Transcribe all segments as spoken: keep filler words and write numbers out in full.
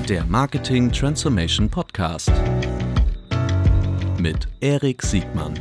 der Marketing Transformation Podcast mit Erik Siegmann.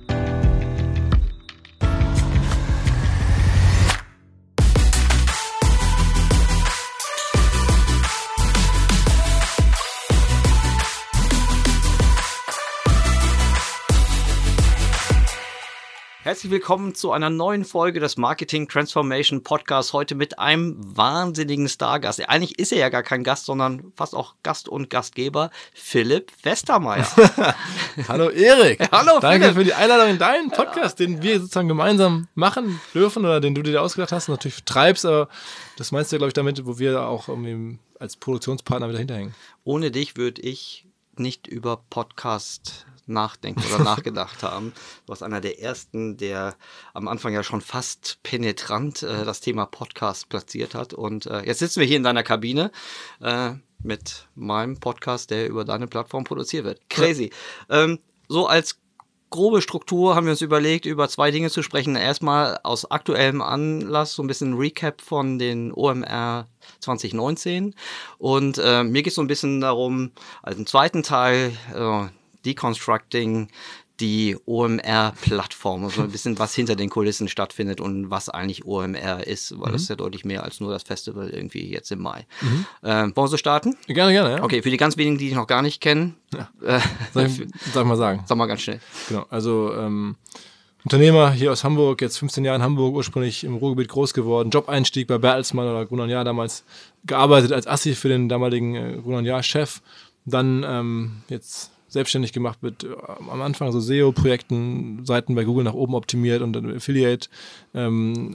Herzlich willkommen zu einer neuen Folge des Marketing Transformation Podcasts. Heute mit einem wahnsinnigen Stargast. Eigentlich ist er ja gar kein Gast, sondern fast auch Gast und Gastgeber, Philipp Westermeier. Hallo Erik. Ja, hallo Danke Philipp. für die Einladung in deinen Podcast, ja. Den wir sozusagen gemeinsam machen dürfen oder den du dir ausgedacht hast und natürlich treibst. Aber das meinst du ja, glaube ich, damit, wo wir auch irgendwie als Produktionspartner wieder hinterhängen. Ohne dich würde ich nicht über Podcast nachdenken oder nachgedacht haben. Du warst einer der ersten, der am Anfang ja schon fast penetrant äh, das Thema Podcast platziert hat. Und äh, jetzt sitzen wir hier in deiner Kabine äh, mit meinem Podcast, der über deine Plattform produziert wird. Crazy. Ja. Ähm, so als grobe Struktur haben wir uns überlegt, über zwei Dinge zu sprechen. Erstmal aus aktuellem Anlass, so ein bisschen Recap von den O M R zwanzig neunzehn. Und äh, mir geht es so ein bisschen darum, als im zweiten Teil äh, Deconstructing die O M R-Plattform, also ein bisschen was hinter den Kulissen stattfindet und was eigentlich O M R ist, weil mhm. das ist ja deutlich mehr als nur das Festival irgendwie jetzt im Mai. Mhm. Ähm, wollen wir so starten? Gerne, gerne, ja. Okay, für die ganz wenigen, die dich noch gar nicht kennen. Ja. Äh, soll, ich, soll ich mal sagen? Sag mal ganz schnell. Genau, also ähm, Unternehmer hier aus Hamburg, jetzt fünfzehn Jahre in Hamburg, ursprünglich im Ruhrgebiet groß geworden, Job-Einstieg bei Bertelsmann oder Gruner und Jahr, damals gearbeitet als Assi für den damaligen äh, Gruner und Jahr-Chef, dann ähm, jetzt selbstständig gemacht mit äh, am Anfang so S E O-Projekten, Seiten bei Google nach oben optimiert und dann Affiliate ähm,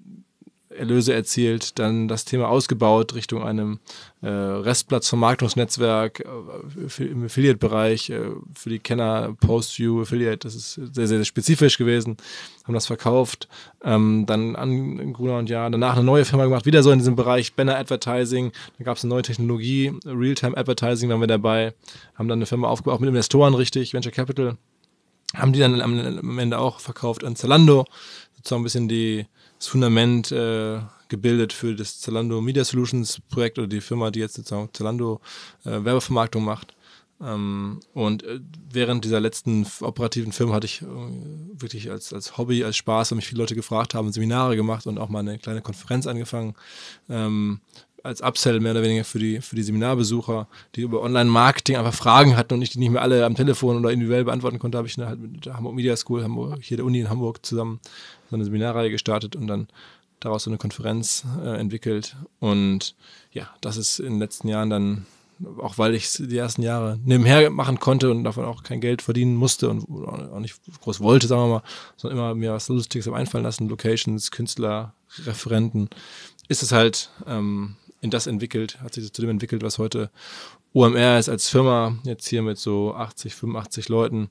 Erlöse erzielt, dann das Thema ausgebaut Richtung einem äh, Restplatzvermarktungsnetzwerk äh, im Affiliate-Bereich, äh, für die Kenner Post-View Affiliate, das ist sehr, sehr spezifisch gewesen, haben das verkauft, ähm, dann an Gruner und Jahr, danach eine neue Firma gemacht, wieder so in diesem Bereich Banner Advertising, da gab es eine neue Technologie, Real-Time Advertising waren wir dabei, haben dann eine Firma aufgebaut, auch mit Investoren richtig, Venture Capital, haben die dann am, am Ende auch verkauft an Zalando, sozusagen ein bisschen die das Fundament äh, gebildet für das Zalando Media Solutions Projekt oder die Firma, die jetzt sozusagen Zalando äh, Werbevermarktung macht. Ähm, und äh, während dieser letzten f- operativen Firma hatte ich äh, wirklich als, als Hobby, als Spaß, weil mich viele Leute gefragt haben, Seminare gemacht und auch mal eine kleine Konferenz angefangen. Ähm, als Upsell mehr oder weniger für die, für die Seminarbesucher, die über Online-Marketing einfach Fragen hatten und ich die nicht mehr alle am Telefon oder individuell beantworten konnte, habe ich halt mit der Hamburg Media School, Hamburg, hier der Uni in Hamburg zusammen so eine Seminarreihe gestartet und dann daraus so eine Konferenz äh, entwickelt. Und ja, das ist in den letzten Jahren dann, auch weil ich es die ersten Jahre nebenher machen konnte und davon auch kein Geld verdienen musste und auch nicht groß wollte, sagen wir mal, sondern immer mir was Lustiges habe einfallen lassen, Locations, Künstler, Referenten, ist es halt ähm, in das entwickelt, hat sich zu dem entwickelt, was heute O M R ist als Firma, jetzt hier mit so achtzig, fünfundachtzig Leuten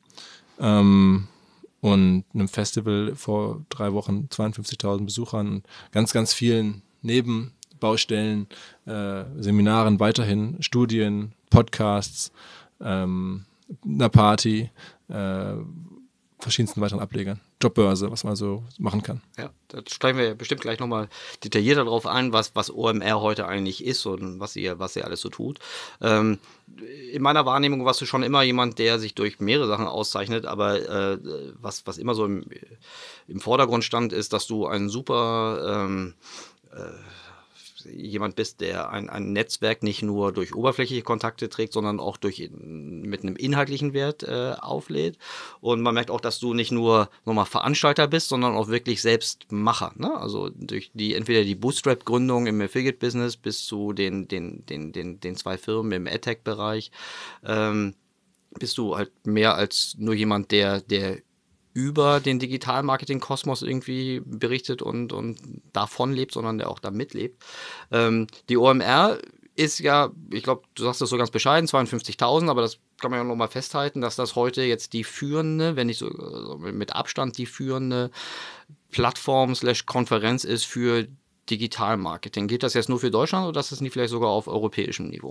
ähm, und einem Festival vor drei Wochen, zweiundfünfzigtausend Besuchern, ganz, ganz vielen Nebenbaustellen, äh, Seminaren weiterhin, Studien, Podcasts, ähm, einer Party, äh, verschiedensten weiteren Ablegern. Jobbörse, was man so machen kann. Ja, da steigen wir bestimmt gleich nochmal detaillierter darauf ein, was, was O M R heute eigentlich ist und was ihr, was ihr alles so tut. Ähm, in meiner Wahrnehmung warst du schon immer jemand, der sich durch mehrere Sachen auszeichnet, aber äh, was, was immer so im, im Vordergrund stand, ist, dass du ein super ähm, äh, jemand bist, der ein, ein Netzwerk nicht nur durch oberflächliche Kontakte trägt, sondern auch durch mit einem inhaltlichen Wert äh, auflädt. Und man merkt auch, dass du nicht nur nochmal Veranstalter bist, sondern auch wirklich selbst Macher. Ne? Also durch die entweder die Bootstrap-Gründung im Affiliate-Business bis zu den, den, den, den, den zwei Firmen im AdTech-Bereich ähm, bist du halt mehr als nur jemand, der, der über den Digital-Marketing-Kosmos irgendwie berichtet und, und davon lebt, sondern der auch da mitlebt. Ähm, die O M R ist ja, ich glaube, du sagst das so ganz bescheiden, zweiundfünfzigtausend, aber das kann man ja nochmal festhalten, dass das heute jetzt die führende, wenn nicht so also mit Abstand die führende Plattform slash Konferenz ist für Digital-Marketing. Geht das jetzt nur für Deutschland oder ist das nicht vielleicht sogar auf europäischem Niveau?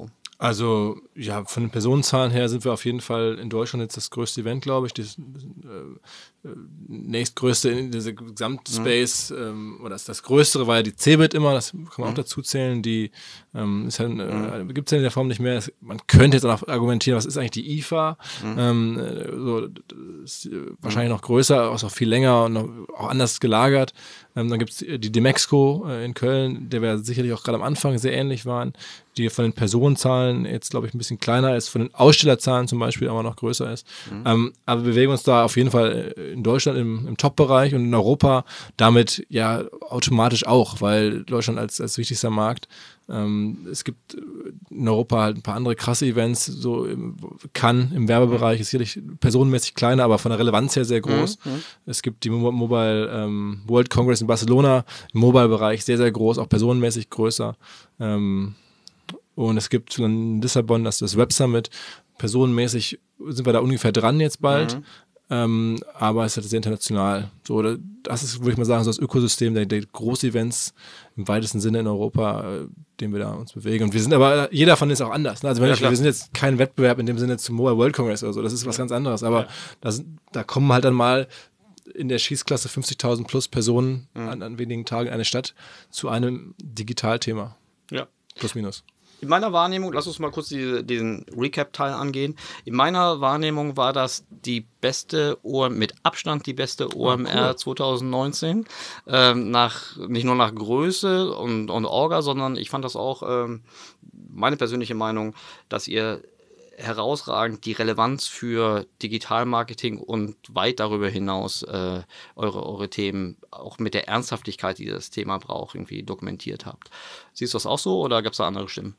Also, ja, von den Personenzahlen her sind wir auf jeden Fall in Deutschland jetzt das größte Event, glaube ich. Das äh, nächstgrößte in dieser Gesamtspace, mhm. ähm, oder das, das größere war ja die Cebit immer, das kann man mhm. auch dazu zählen. Die ähm, ist halt, äh, mhm. gibt es ja in der Form nicht mehr. Man könnte jetzt auch argumentieren, was ist eigentlich die I F A? Mhm. Ähm, so, ist wahrscheinlich noch größer, auch viel länger und noch, auch anders gelagert. Ähm, dann gibt es die Demexco äh, in Köln, der wir sicherlich auch gerade am Anfang sehr ähnlich waren, die von den Personenzahlen jetzt, glaube ich, ein bisschen kleiner ist, von den Ausstellerzahlen zum Beispiel aber noch größer ist. Mhm. Ähm, aber wir bewegen uns da auf jeden Fall in Deutschland im, im Top-Bereich und in Europa damit ja automatisch auch, weil Deutschland als, als wichtigster Markt, ähm, es gibt in Europa halt ein paar andere krasse Events, so im, Cannes im Werbebereich ist sicherlich personenmäßig kleiner, aber von der Relevanz her sehr groß. Mhm. Es gibt die Mobile ähm, World Congress in Barcelona, im Mobile-Bereich sehr, sehr groß, auch personenmäßig größer. Ähm, Und es gibt in Lissabon das, das Web Summit. Personenmäßig sind wir da ungefähr dran jetzt bald. Mhm. Ähm, aber es ist halt sehr international. So, das ist, würde ich mal sagen, so das Ökosystem der, der Groß-Events im weitesten Sinne in Europa, äh, den wir da uns bewegen. Und wir sind aber, jeder von denen ist auch anders. Ne? Also wenn ja, ich, wir sind jetzt kein Wettbewerb in dem Sinne zum Mobile World Congress oder so. Das ist was ja. ganz anderes. Aber ja. das, da kommen halt dann mal in der Schießklasse fünfzigtausend plus Personen mhm. an, an wenigen Tagen in eine Stadt zu einem Digitalthema. Ja. Plus minus. In meiner Wahrnehmung, lass uns mal kurz die, diesen Recap-Teil angehen. In meiner Wahrnehmung war das die beste, O M, mit Abstand die beste O M R oh, cool. zwanzig neunzehn. Ähm, nach, nicht nur nach Größe und, und Orga, sondern ich fand das auch, ähm, meine persönliche Meinung, dass ihr herausragend die Relevanz für Digitalmarketing und weit darüber hinaus äh, eure, eure Themen auch mit der Ernsthaftigkeit, die das Thema braucht, irgendwie dokumentiert habt. Siehst du das auch so oder gab es da andere Stimmen?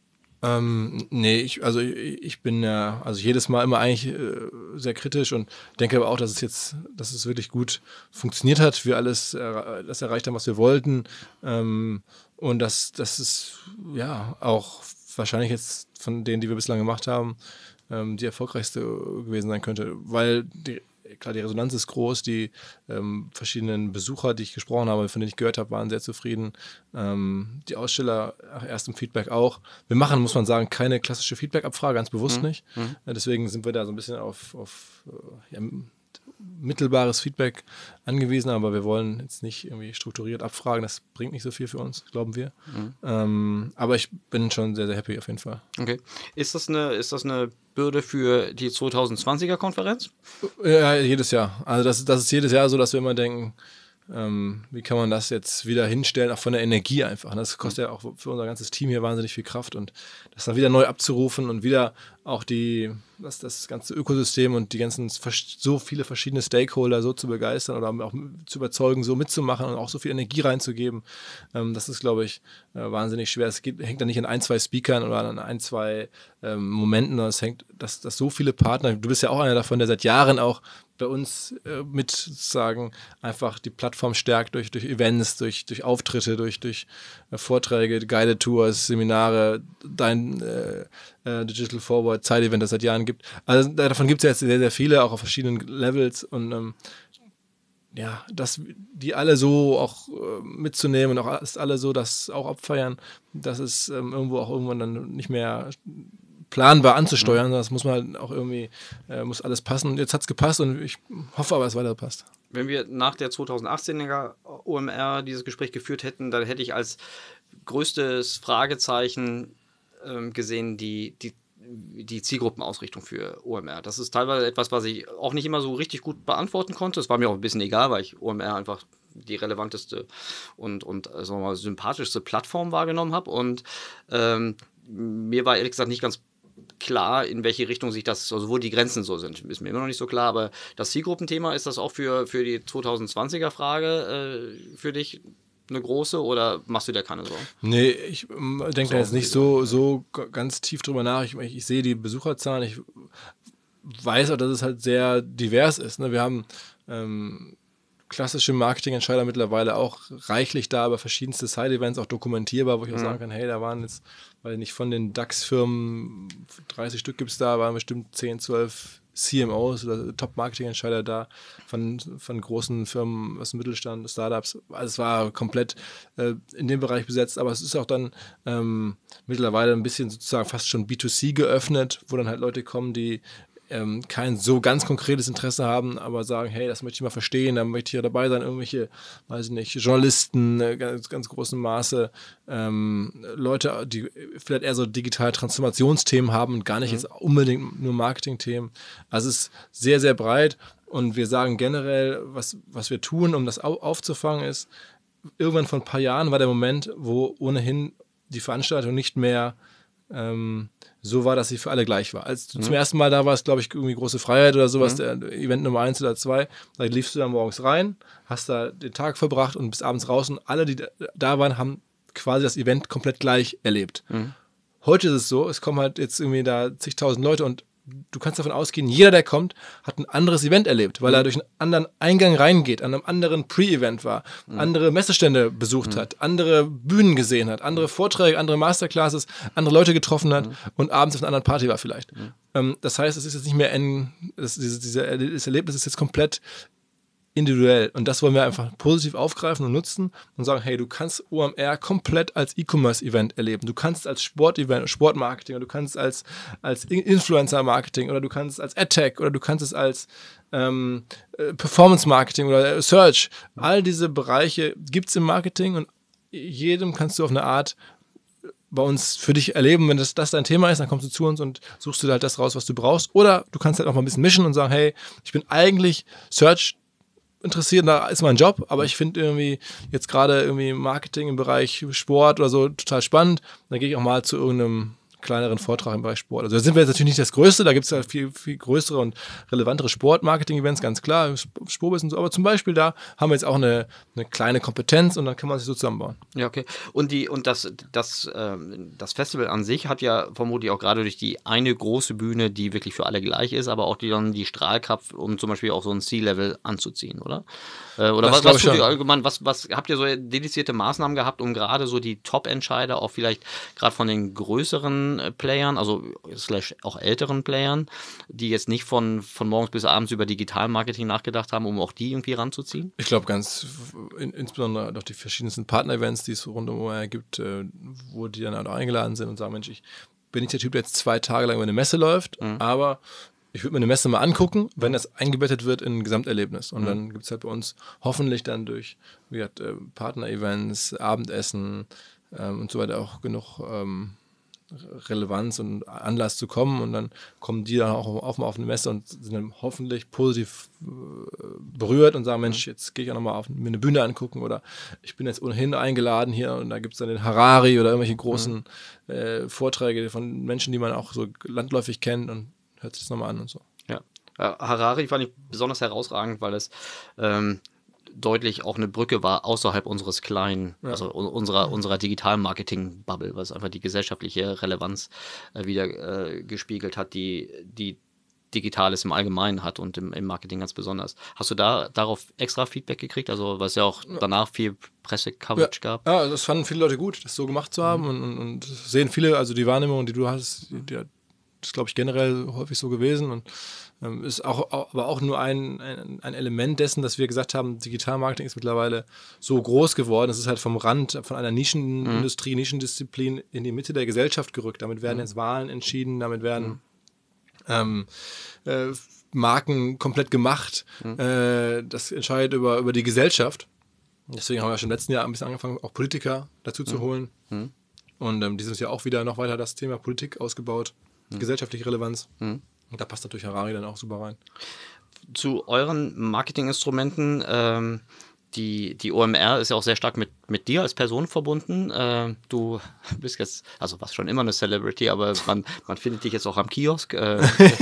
Ähm, nee, ich, also ich, ich bin ja, also jedes Mal immer eigentlich äh, sehr kritisch und denke aber auch, dass es jetzt, dass es wirklich gut funktioniert hat, wir alles äh, das erreicht haben, was wir wollten, ähm, und dass das ist ja auch wahrscheinlich jetzt von denen, die wir bislang gemacht haben, ähm, die erfolgreichste gewesen sein könnte, weil die, klar, die Resonanz ist groß, die ähm, verschiedenen Besucher, die ich gesprochen habe, von denen ich gehört habe, waren sehr zufrieden. Ähm, die Aussteller, erst im Feedback auch. Wir machen, muss man sagen, keine klassische Feedback-Abfrage, ganz bewusst mhm. nicht. Mhm. Ja, deswegen sind wir da so ein bisschen auf, auf ja, mittelbares Feedback angewiesen, aber wir wollen jetzt nicht irgendwie strukturiert abfragen, das bringt nicht so viel für uns, glauben wir. Mhm. Ähm, aber ich bin schon sehr, sehr happy auf jeden Fall. Okay. Ist das eine, ist das eine Bürde für die zwanzig zwanziger Konferenz? Ja, jedes Jahr. Also das, das ist jedes Jahr so, dass wir immer denken, ähm, wie kann man das jetzt wieder hinstellen, auch von der Energie einfach. Das kostet ja auch für unser ganzes Team hier wahnsinnig viel Kraft und das dann wieder neu abzurufen und wieder auch die, das, das ganze Ökosystem und die ganzen, so viele verschiedene Stakeholder so zu begeistern oder auch zu überzeugen, so mitzumachen und auch so viel Energie reinzugeben, ähm, das ist, glaube ich, äh, wahnsinnig schwer. Es geht, hängt da nicht an ein, zwei Speakern oder an ein, zwei ähm, Momenten, sondern es hängt, dass, dass so viele Partner, du bist ja auch einer davon, der seit Jahren auch bei uns äh, mit sozusagen einfach die Plattform stärkt durch, durch Events, durch, durch Auftritte, durch, durch äh, Vorträge, Guided Tours, Seminare, dein äh, äh, Digital Forward, Zeitevent, das es seit Jahren gibt. Also davon gibt es ja jetzt sehr, sehr viele, auch auf verschiedenen Levels und ähm, ja, dass die alle so auch äh, mitzunehmen und auch ist alle so das auch abfeiern, dass es ähm, irgendwo auch irgendwann dann nicht mehr planbar anzusteuern, das muss man halt auch irgendwie, äh, muss alles passen. Und jetzt hat es gepasst und ich hoffe aber, es weiter passt. Wenn wir nach der zwanzig achtzehner O M R dieses Gespräch geführt hätten, dann hätte ich als größtes Fragezeichen ähm, gesehen, die, die, die Zielgruppenausrichtung für O M R. Das ist teilweise etwas, was ich auch nicht immer so richtig gut beantworten konnte. Es war mir auch ein bisschen egal, weil ich O M R einfach die relevanteste und, und sagen wir mal, sympathischste Plattform wahrgenommen habe. Und ähm, mir war ehrlich gesagt nicht ganz klar, in welche Richtung sich das, also wo die Grenzen so sind, ist mir immer noch nicht so klar, aber das Zielgruppenthema, ist das auch für, für die zwanzig zwanziger Frage äh, für dich eine große oder machst du dir keine Sorgen? Nee, ich ähm, denke so, da jetzt nicht so, so ganz tief drüber nach. Ich, ich sehe die Besucherzahlen, ich weiß auch, dass es halt sehr divers ist. Ne? Wir haben ähm, klassische Marketingentscheider mittlerweile auch reichlich da, aber verschiedenste Side-Events auch dokumentierbar, wo ich auch mhm. sagen kann, hey, da waren jetzt, weil nicht von den DAX-Firmen dreißig Stück gibt es da, waren bestimmt zehn, zwölf C M Os oder Top-Marketing-Entscheider da von, von großen Firmen aus dem Mittelstand, Startups. Also es war komplett äh, in dem Bereich besetzt, aber es ist auch dann ähm, mittlerweile ein bisschen sozusagen fast schon B zwei C geöffnet, wo dann halt Leute kommen, die ähm, kein so ganz konkretes Interesse haben, aber sagen, hey, das möchte ich mal verstehen, da möchte ich ja dabei sein, irgendwelche, weiß ich nicht, Journalisten, äh, ganz, ganz großem Maße, ähm, Leute, die vielleicht eher so digitale Transformationsthemen haben und gar nicht mhm. jetzt unbedingt nur Marketingthemen. Also es ist sehr, sehr breit und wir sagen generell, was, was wir tun, um das au- aufzufangen, ist, irgendwann vor ein paar Jahren war der Moment, wo ohnehin die Veranstaltung nicht mehr ähm, so war, dass sie für alle gleich war. Als du mhm. zum ersten Mal da warst, glaube ich, irgendwie große Freiheit oder sowas, mhm. der Event Nummer eins oder zwei, da liefst du dann morgens rein, hast da den Tag verbracht und bis abends raus und alle, die da waren, haben quasi das Event komplett gleich erlebt. Mhm. Heute ist es so, es kommen halt jetzt irgendwie da zigtausend Leute und du kannst davon ausgehen, jeder, der kommt, hat ein anderes Event erlebt, weil mhm. er durch einen anderen Eingang reingeht, an einem anderen Pre-Event war, mhm. andere Messestände besucht mhm. hat, andere Bühnen gesehen hat, andere Vorträge, andere Masterclasses, andere Leute getroffen hat mhm. und abends auf einer anderen Party war vielleicht. Mhm. Ähm, das heißt, es ist jetzt nicht mehr ein, das, dieses, dieses Erlebnis ist jetzt komplett individuell und das wollen wir einfach positiv aufgreifen und nutzen und sagen, hey, du kannst O M R komplett als E-Commerce-Event erleben, du kannst als Sport-Event, Sportmarketing, oder du kannst als, als Influencer-Marketing oder du kannst als AdTech oder du kannst es als ähm, Performance-Marketing oder Search. All diese Bereiche gibt es im Marketing und jedem kannst du auf eine Art bei uns für dich erleben. Wenn das, das dein Thema ist, dann kommst du zu uns und suchst du halt das raus, was du brauchst. Oder du kannst halt auch mal ein bisschen mischen und sagen, hey, ich bin eigentlich Search interessiert, da ist mein Job, aber ich finde irgendwie jetzt gerade irgendwie Marketing im Bereich Sport oder so total spannend. Dann gehe ich auch mal zu irgendeinem kleineren Vortrag im Bereich Sport. Also da sind wir jetzt natürlich nicht das Größte, da gibt es ja viel, viel größere und relevantere Sport-Marketing-Events, ganz klar, Spobis und so, aber zum Beispiel da haben wir jetzt auch eine, eine kleine Kompetenz und dann kann man sich so zusammenbauen. Ja, okay. Und die und das, das, ähm, das Festival an sich hat ja vermutlich auch gerade durch die eine große Bühne, die wirklich für alle gleich ist, aber auch die dann die Strahlkraft, um zum Beispiel auch so ein C-Level anzuziehen, oder? Äh, oder das was, was tut ihr allgemein, was, was habt ihr so dedizierte Maßnahmen gehabt, um gerade so die Top-Entscheider, auch vielleicht gerade von den größeren Playern, also slash auch älteren Playern, die jetzt nicht von, von morgens bis abends über Digital-Marketing nachgedacht haben, um auch die irgendwie ranzuziehen? Ich glaube ganz, in, insbesondere durch die verschiedensten Partner-Events, die es rund um O M R gibt, äh, wo die dann auch eingeladen sind und sagen, Mensch, ich bin nicht der Typ, der jetzt zwei Tage lang über eine Messe läuft, mhm. aber ich würde mir eine Messe mal angucken, wenn das eingebettet wird in ein Gesamterlebnis. Und mhm. dann gibt es halt bei uns hoffentlich dann durch wie gesagt, äh, Partner-Events, Abendessen ähm, und so weiter auch genug ähm, Relevanz und Anlass zu kommen und dann kommen die dann auch auf, auf eine Messe und sind dann hoffentlich positiv äh, berührt und sagen, Mensch, jetzt gehe ich auch nochmal auf mir eine Bühne angucken oder ich bin jetzt ohnehin eingeladen hier und da gibt es dann den Harari oder irgendwelche großen mhm. äh, Vorträge von Menschen, die man auch so landläufig kennt und hört sich das nochmal an und so. Ja, äh, Harari fand ich besonders herausragend, weil es ähm, deutlich auch eine Brücke war außerhalb unseres kleinen, ja. also unserer, unserer digitalen Marketing-Bubble, was einfach die gesellschaftliche Relevanz äh, wieder äh, gespiegelt hat, die, die Digitales im Allgemeinen hat und im, im Marketing ganz besonders. Hast du da darauf extra Feedback gekriegt? Also was ja auch danach viel Presse-Coverage ja. gab? Ja, das fanden viele Leute gut, das so gemacht zu haben mhm. und, und, und sehen viele, also die Wahrnehmung, die du hast, die, die ist, glaube ich, generell häufig so gewesen und ähm, ist auch, auch, aber auch nur ein, ein, ein Element dessen, dass wir gesagt haben, Digitalmarketing ist mittlerweile so groß geworden, es ist halt vom Rand, von einer Nischenindustrie, mhm. Nischendisziplin in die Mitte der Gesellschaft gerückt. Damit werden mhm. jetzt Wahlen entschieden, damit werden mhm. ähm, äh, Marken komplett gemacht. Mhm. Äh, das entscheidet über, über die Gesellschaft. Deswegen haben wir schon im letzten Jahr ein bisschen angefangen, auch Politiker dazu mhm. zu holen. Mhm. Und ähm, dieses Jahr auch wieder noch weiter das Thema Politik ausgebaut. Mhm. Gesellschaftliche Relevanz. Mhm. Und da passt natürlich Harari dann auch super rein. Zu euren Marketinginstrumenten, ähm, die, die O M R ist ja auch sehr stark mit, mit dir als Person verbunden. Äh, du bist jetzt, also warst schon immer eine Celebrity, aber man, man findet dich jetzt auch am Kiosk. Äh,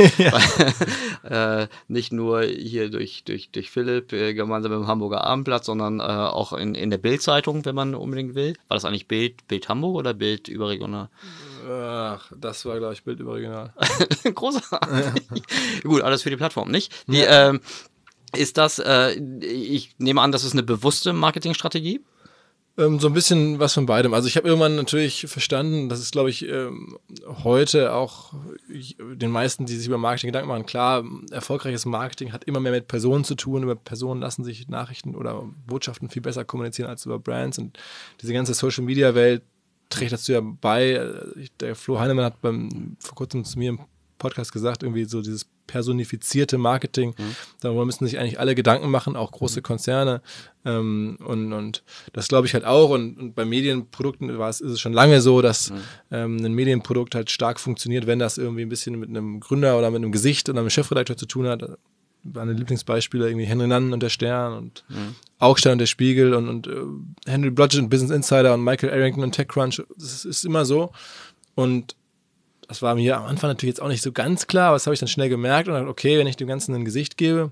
äh, nicht nur hier durch, durch, durch Philipp äh, gemeinsam im Hamburger Abendblatt, sondern äh, auch in, in der Bild-Zeitung, wenn man unbedingt will. War das eigentlich Bild, Bild Hamburg oder Bild überregional? Ach, das war, glaube ich, Bild überregional. Großartig. Gut, alles für die Plattform, nicht? Die, ja. ähm, ist das, äh, ich nehme an, das ist eine bewusste Marketingstrategie? Ähm, so ein bisschen was von beidem. Also ich habe irgendwann natürlich verstanden, das ist, glaube ich, ähm, heute auch ich, den meisten, die sich über Marketing Gedanken machen, klar, erfolgreiches Marketing hat immer mehr mit Personen zu tun. Über Personen lassen sich Nachrichten oder Botschaften viel besser kommunizieren als über Brands. Und diese ganze Social-Media-Welt trägt dazu ja bei. Der Flo Heinemann hat beim, vor kurzem zu mir im Podcast gesagt, irgendwie so dieses personifizierte Marketing, mhm. darüber müssen sich eigentlich alle Gedanken machen, auch große mhm. Konzerne ähm, und, und das glaube ich halt auch und, und bei Medienprodukten war es, ist es schon lange so, dass mhm. ähm, ein Medienprodukt halt stark funktioniert, wenn das irgendwie ein bisschen mit einem Gründer oder mit einem Gesicht oder einem Chefredakteur zu tun hat. Meine Lieblingsbeispiele irgendwie Henry Nannen und der Stern und mhm. Augstein und der Spiegel und, und uh, Henry Blodgett und Business Insider und Michael Arrington und TechCrunch, das ist immer so und das war mir am Anfang natürlich jetzt auch nicht so ganz klar, aber das habe ich dann schnell gemerkt und dann, okay, wenn ich dem Ganzen ein Gesicht gebe,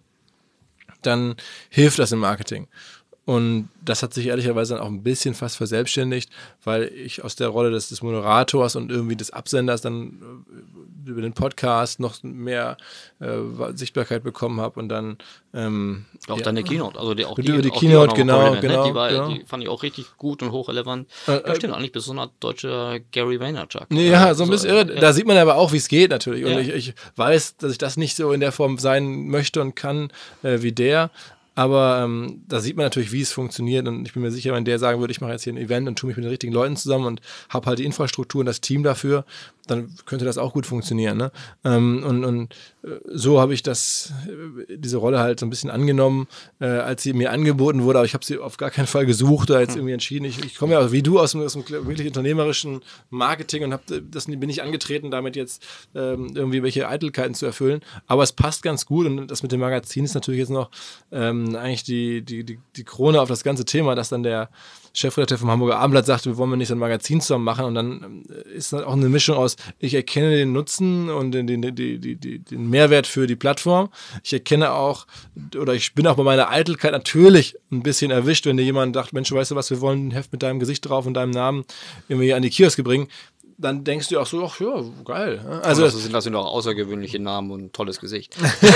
dann hilft das im Marketing. Und das hat sich ehrlicherweise dann auch ein bisschen fast verselbstständigt, weil ich aus der Rolle des, des Moderators und irgendwie des Absenders dann über den Podcast noch mehr äh, Sichtbarkeit bekommen habe und dann ähm, auch ja. deine Keynote, also die, auch die, über die auch Keynote, die genau, ne? genau, die, war, genau. die fand ich auch richtig gut und hochrelevant. Äh, ja, stimmt, eigentlich bis so ein deutscher Gary Vaynerchuk. Ja, so ein bisschen, ja. da sieht man aber auch, wie es geht natürlich und ja. ich, ich weiß, dass ich das nicht so in der Form sein möchte und kann äh, wie der. Aber ähm, da sieht man natürlich, wie es funktioniert und ich bin mir sicher, wenn der sagen würde, ich mache jetzt hier ein Event und tue mich mit den richtigen Leuten zusammen und habe halt die Infrastruktur und das Team dafür, dann könnte das auch gut funktionieren. Ne? Ähm, und, und so habe ich das, diese Rolle halt so ein bisschen angenommen, äh, als sie mir angeboten wurde, aber ich habe sie auf gar keinen Fall gesucht oder jetzt irgendwie entschieden. Ich, ich komme ja auch wie du aus dem, aus dem wirklich unternehmerischen Marketing und hab, das bin ich angetreten, damit jetzt ähm, irgendwie welche Eitelkeiten zu erfüllen. Aber es passt ganz gut und das mit dem Magazin ist natürlich jetzt noch ähm, eigentlich die, die, die, die Krone auf das ganze Thema, dass dann der Chefredakteur vom Hamburger Abendblatt sagte, wir wollen nicht so ein Magazin zusammen machen und dann ist das auch eine Mischung aus, ich erkenne den Nutzen und den, den, den, den, den Mehrwert für die Plattform. Ich erkenne auch, oder ich bin auch bei meiner Eitelkeit natürlich ein bisschen erwischt, wenn dir jemand sagt, Mensch, weißt du was, wir wollen ein Heft mit deinem Gesicht drauf und deinem Namen irgendwie an die Kioske bringen. Dann denkst du auch so, ach ja, geil. Also das sind, das sind auch außergewöhnliche Namen und ein tolles Gesicht.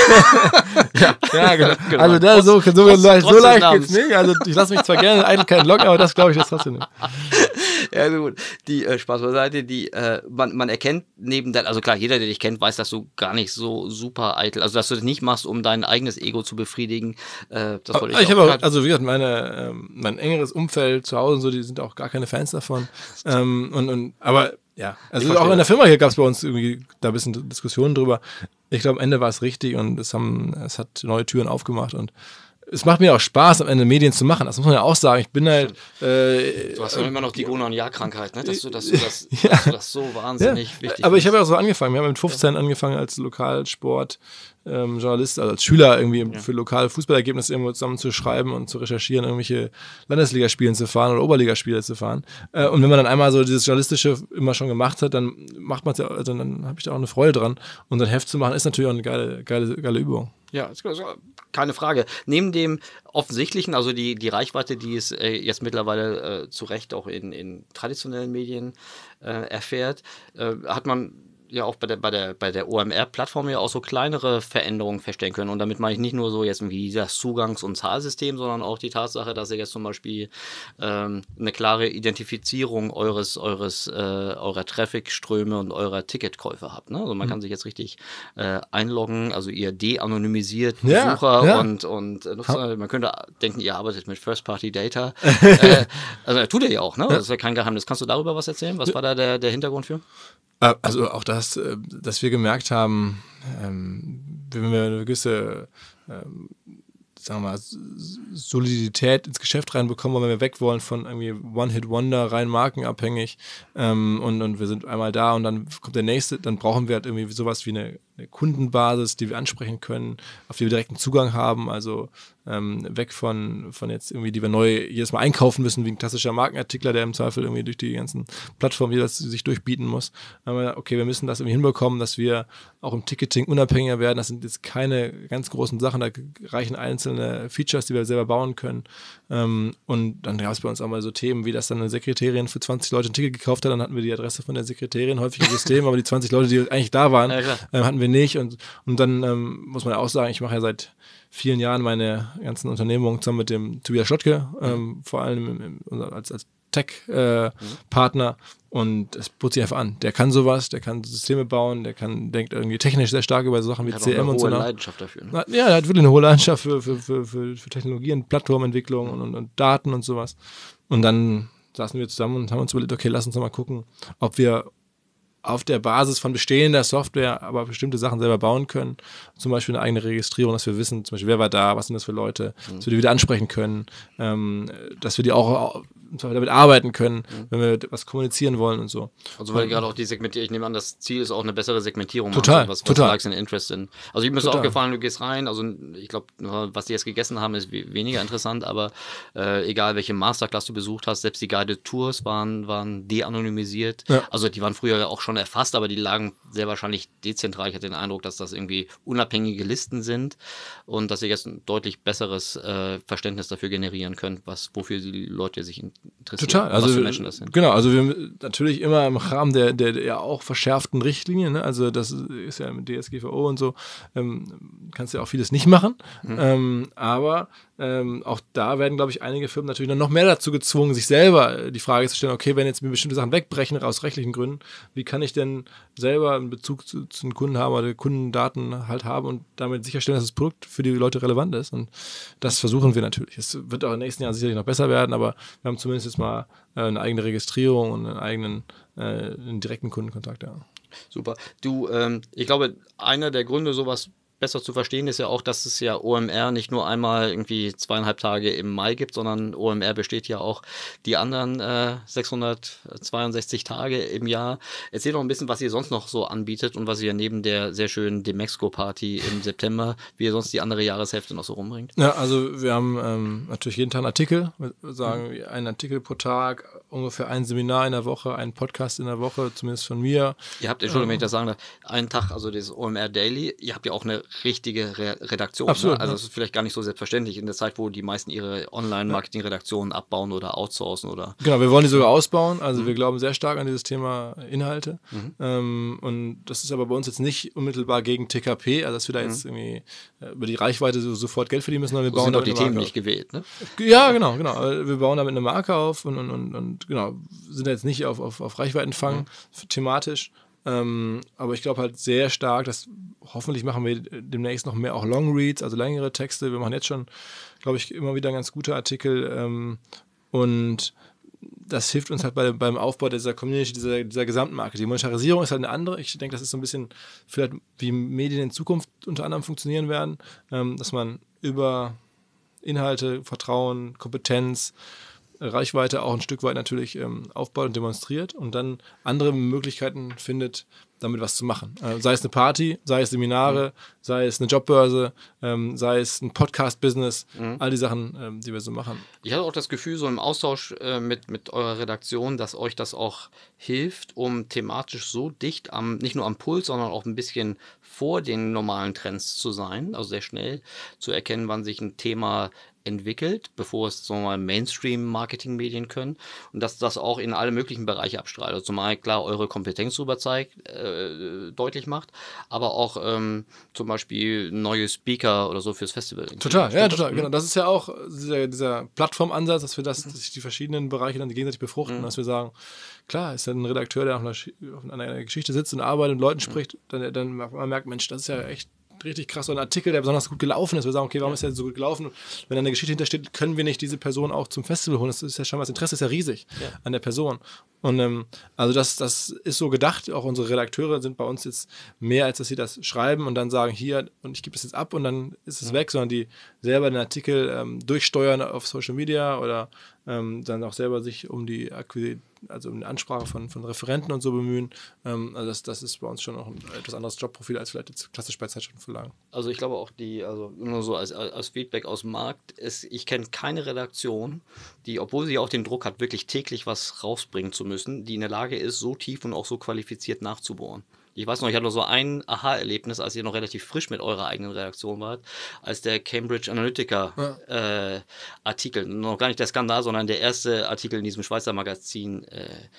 ja, ja, genau. genau. Also da, so, so, so leicht, so leicht geht's nicht. Also ich lasse mich zwar gerne in Eitelkeit locken, aber das glaube ich, das trotzdem nicht. Ja gut, die äh, Spaß beiseite, die äh, man, man erkennt neben der, also klar, jeder, der dich kennt, weiß, dass du gar nicht so super eitel, also dass du das nicht machst, um dein eigenes Ego zu befriedigen. Äh, das ich ich habe auch, also wie gesagt, meine, ähm, mein engeres Umfeld zu Hause und so, die sind auch gar keine Fans davon. Ähm, und, und, aber ja, also auch in der Firma hier gab es bei uns irgendwie da ein bisschen Diskussionen drüber. Ich glaube, am Ende war es richtig und es haben, es hat neue Türen aufgemacht und es macht mir auch Spaß, am Ende Medien zu machen. Das muss man ja auch sagen. Ich bin halt. Äh, du hast ja immer noch die Gruner- und Jahr-Krankheit, ne? dass, du, dass, du das, ja. dass du das so wahnsinnig ja. wichtig Aber ist. ich habe ja auch so angefangen. Wir haben mit fünfzehn ja. angefangen als Lokalsport. Ähm, Journalist, also als Schüler irgendwie ja. für lokale Fußballergebnisse irgendwo zusammen zu schreiben und zu recherchieren, irgendwelche Landesligaspielen zu fahren oder Oberligaspiele zu fahren. Äh, und wenn man dann einmal so dieses Journalistische immer schon gemacht hat, dann macht man es ja, also dann habe ich da auch eine Freude dran. Und ein Heft zu machen, ist natürlich auch eine geile, geile, geile Übung. Ja, keine Frage. Neben dem Offensichtlichen, also die, die Reichweite, die es äh, jetzt mittlerweile äh, zu Recht auch in, in traditionellen Medien äh, erfährt, äh, hat man ja auch bei der, bei der, bei der O M R-Plattform ja auch so kleinere Veränderungen feststellen können. Und damit meine ich nicht nur so jetzt wie das Zugangs- und Zahlsystem, sondern auch die Tatsache, dass ihr jetzt zum Beispiel ähm, eine klare Identifizierung eures, eures, äh, eurer Traffic-Ströme und eurer Ticketkäufe habt. Ne? Also man mhm. kann sich jetzt richtig äh, einloggen, also ihr de-anonymisiert Besucher ja, ja. und, und äh, Nutzer. Man könnte denken, ihr arbeitet mit First-Party-Data. äh, also tut ihr ja auch, ne? Das ist ja kein Geheimnis. Kannst du darüber was erzählen? Was war da der, der Hintergrund für? Also auch das, dass wir gemerkt haben, wenn wir eine gewisse, sagen wir mal, Solidität ins Geschäft reinbekommen, wenn wir weg wollen von irgendwie One-Hit-Wonder, rein markenabhängig und, und wir sind einmal da und dann kommt der nächste, dann brauchen wir halt irgendwie sowas wie eine, eine Kundenbasis, die wir ansprechen können, auf die wir direkten Zugang haben, also ähm, weg von, von jetzt irgendwie, die wir neu jedes Mal einkaufen müssen, wie ein klassischer Markenartikler, der im Zweifel irgendwie durch die ganzen Plattformen jeweils sich durchbieten muss. Aber okay, wir müssen das irgendwie hinbekommen, dass wir auch im Ticketing unabhängiger werden. Das sind jetzt keine ganz großen Sachen, da reichen einzelne Features, die wir selber bauen können. Ähm, und dann gab es bei uns auch mal so Themen, wie dass dann eine Sekretärin für zwanzig Leute ein Ticket gekauft hat, dann hatten wir die Adresse von der Sekretärin, häufig im System, aber die zwanzig Leute, die eigentlich da waren, ja, ähm, hatten wir wir nicht. Und, und dann ähm, muss man ja auch sagen, ich mache ja seit vielen Jahren meine ganzen Unternehmungen zusammen mit dem Tobias Schlottke, ähm, mhm. vor allem im, im, als, als Tech-Partner. Äh, mhm. Und es bot sich einfach an. Der kann sowas, der kann Systeme bauen, der kann, denkt irgendwie technisch sehr stark über so Sachen wie der C M und so. Er hat eine hohe Leidenschaft dafür. Ne? Ja, er hat wirklich eine hohe Leidenschaft für, für, für, für, für Technologien, Plattformentwicklung mhm. und, und Daten und sowas. Und dann saßen wir zusammen und haben uns überlegt, okay, lass uns doch mal gucken, ob wir auf der Basis von bestehender Software aber bestimmte Sachen selber bauen können. Zum Beispiel eine eigene Registrierung, dass wir wissen, zum Beispiel, wer war da, was sind das für Leute, mhm. dass wir die wieder ansprechen können, ähm, dass wir die auch damit arbeiten können, mhm. wenn wir was kommunizieren wollen und so. Also weil gerade auch die Segmentierung, ich nehme an, das Ziel ist auch eine bessere Segmentierung. Total, machen, was, was total. Likes and Interest sind. Also mir ist auch gefallen, du gehst rein, also ich glaube, was die jetzt gegessen haben, ist weniger interessant, aber äh, egal welche Masterclass du besucht hast, selbst die Guided Tours waren, waren de-anonymisiert. Ja. Also die waren früher auch schon erfasst, aber die lagen sehr wahrscheinlich dezentral. Ich hatte den Eindruck, dass das irgendwie unabhängige Listen sind und dass ihr jetzt ein deutlich besseres äh, Verständnis dafür generieren könnt, was, wofür die Leute sich interessieren. Total, also was für Menschen das sind. Genau, also wir natürlich immer im Rahmen der, der, der ja auch verschärften Richtlinien, ne? Also das ist ja mit D S G V O und so, ähm, kannst du ja auch vieles nicht machen, mhm. ähm, aber ähm, auch da werden, glaube ich, einige Firmen natürlich noch mehr dazu gezwungen, sich selber die Frage zu stellen, okay, wenn jetzt mir bestimmte Sachen wegbrechen aus rechtlichen Gründen, wie kann ich denn selber einen Bezug zu, zu den Kunden haben oder Kundendaten halt haben und damit sicherstellen, dass das Produkt für die Leute relevant ist, und das versuchen wir natürlich. Es wird auch in den nächsten Jahren sicherlich noch besser werden, aber wir haben zumindest jetzt mal äh, eine eigene Registrierung und einen eigenen äh, einen direkten Kundenkontakt. Ja. Super. Du, ähm, ich glaube, einer der Gründe, sowas besser zu verstehen, ist ja auch, dass es ja O M R nicht nur einmal irgendwie zweieinhalb Tage im Mai gibt, sondern O M R besteht ja auch die anderen äh, sechshundertzweiundsechzig Tage im Jahr. Erzähl doch ein bisschen, was ihr sonst noch so anbietet und was ihr neben der sehr schönen Demexco-Party im September, wie ihr sonst die andere Jahreshälfte noch so rumbringt. Ja, also wir haben ähm, natürlich jeden Tag einen Artikel, wir sagen mhm. einen Artikel pro Tag, ungefähr ein Seminar in der Woche, einen Podcast in der Woche, zumindest von mir. Ihr habt, Entschuldigung, ähm, wenn ich das sagen darf, einen Tag, also das O M R Daily, ihr habt ja auch eine richtige Re- Redaktion. Absolut, ne? Also ja. das ist vielleicht gar nicht so selbstverständlich in der Zeit, wo die meisten ihre Online-Marketing-Redaktionen abbauen oder outsourcen oder. Genau, wir wollen die sogar ausbauen. Also mhm. wir glauben sehr stark an dieses Thema Inhalte. Mhm. Ähm, und das ist aber bei uns jetzt nicht unmittelbar gegen T K P, also dass wir da mhm. jetzt irgendwie äh, über die Reichweite so, sofort Geld verdienen müssen, sondern wir so bauen sind auch die Themen nicht gewählt, ne? Ja, genau, genau. Wir bauen damit eine Marke auf und, und, und, und genau, sind da jetzt nicht auf, auf, auf Reichweitenfang mhm. thematisch. Ähm, aber ich glaube halt sehr stark, dass hoffentlich machen wir demnächst noch mehr auch Long Reads, also längere Texte. Wir machen jetzt schon, glaube ich, immer wieder ganz gute Artikel ähm, und das hilft uns halt bei, beim Aufbau dieser Community, dieser, dieser Gesamtmarke. Die Monetarisierung ist halt eine andere. Ich denke, das ist so ein bisschen vielleicht, wie Medien in Zukunft unter anderem funktionieren werden, ähm, dass man über Inhalte, Vertrauen, Kompetenz, Reichweite auch ein Stück weit natürlich ähm, aufbaut und demonstriert und dann andere Möglichkeiten findet, damit was zu machen. Äh, sei es eine Party, sei es Seminare, mhm. sei es eine Jobbörse, ähm, sei es ein Podcast-Business, mhm. all die Sachen, ähm, die wir so machen. Ich hatte auch das Gefühl, so im Austausch äh, mit, mit eurer Redaktion, dass euch das auch hilft, um thematisch so dicht am, nicht nur am Puls, sondern auch ein bisschen vor den normalen Trends zu sein, also sehr schnell zu erkennen, wann sich ein Thema entwickelt, bevor es so mal Mainstream-Marketing-Medien können, und dass das auch in alle möglichen Bereiche abstrahlt. Also zumal klar eure Kompetenz darüber zeigt, äh, deutlich macht, aber auch ähm, zum Beispiel neue Speaker oder so fürs Festival. Total, ja, total, das? Genau. Das ist ja auch dieser, dieser Plattformansatz, dass wir das, mhm. dass sich die verschiedenen Bereiche dann gegenseitig befruchten, mhm. dass wir sagen, klar, ist ja ein Redakteur, der auf einer, auf einer Geschichte sitzt und arbeitet und Leuten spricht, mhm. dann, dann man merkt, Mensch, das ist ja echt richtig krass, so ein Artikel, der besonders gut gelaufen ist. Wir sagen, okay, warum ist der so gut gelaufen? Wenn da eine Geschichte hintersteht, können wir nicht diese Person auch zum Festival holen. Das ist ja schon, das Interesse ist ja riesig ja. an der Person. Und ähm, also das, das ist so gedacht. Auch unsere Redakteure sind bei uns jetzt mehr, als dass sie das schreiben und dann sagen, hier, und ich gebe das jetzt ab und dann ist es ja. weg, sondern die selber den Artikel ähm, durchsteuern auf Social Media oder ähm, dann auch selber sich um die Akquise, also um die Ansprache von, von Referenten und so bemühen. Ähm, also das, das ist bei uns schon noch ein etwas anderes Jobprofil als vielleicht jetzt klassisch bei Zeitschriften verlagen. Also ich glaube auch die, also nur so als, als Feedback aus dem Markt, ist, ich kenne keine Redaktion, die, obwohl sie auch den Druck hat, wirklich täglich was rausbringen zu müssen, die in der Lage ist, so tief und auch so qualifiziert nachzubohren. Ich weiß noch, ich hatte noch so ein Aha-Erlebnis, als ihr noch relativ frisch mit eurer eigenen Redaktion wart, als der Cambridge Analytica ja. äh, Artikel, noch gar nicht der Skandal, sondern der erste Artikel in diesem Schweizer Magazin äh,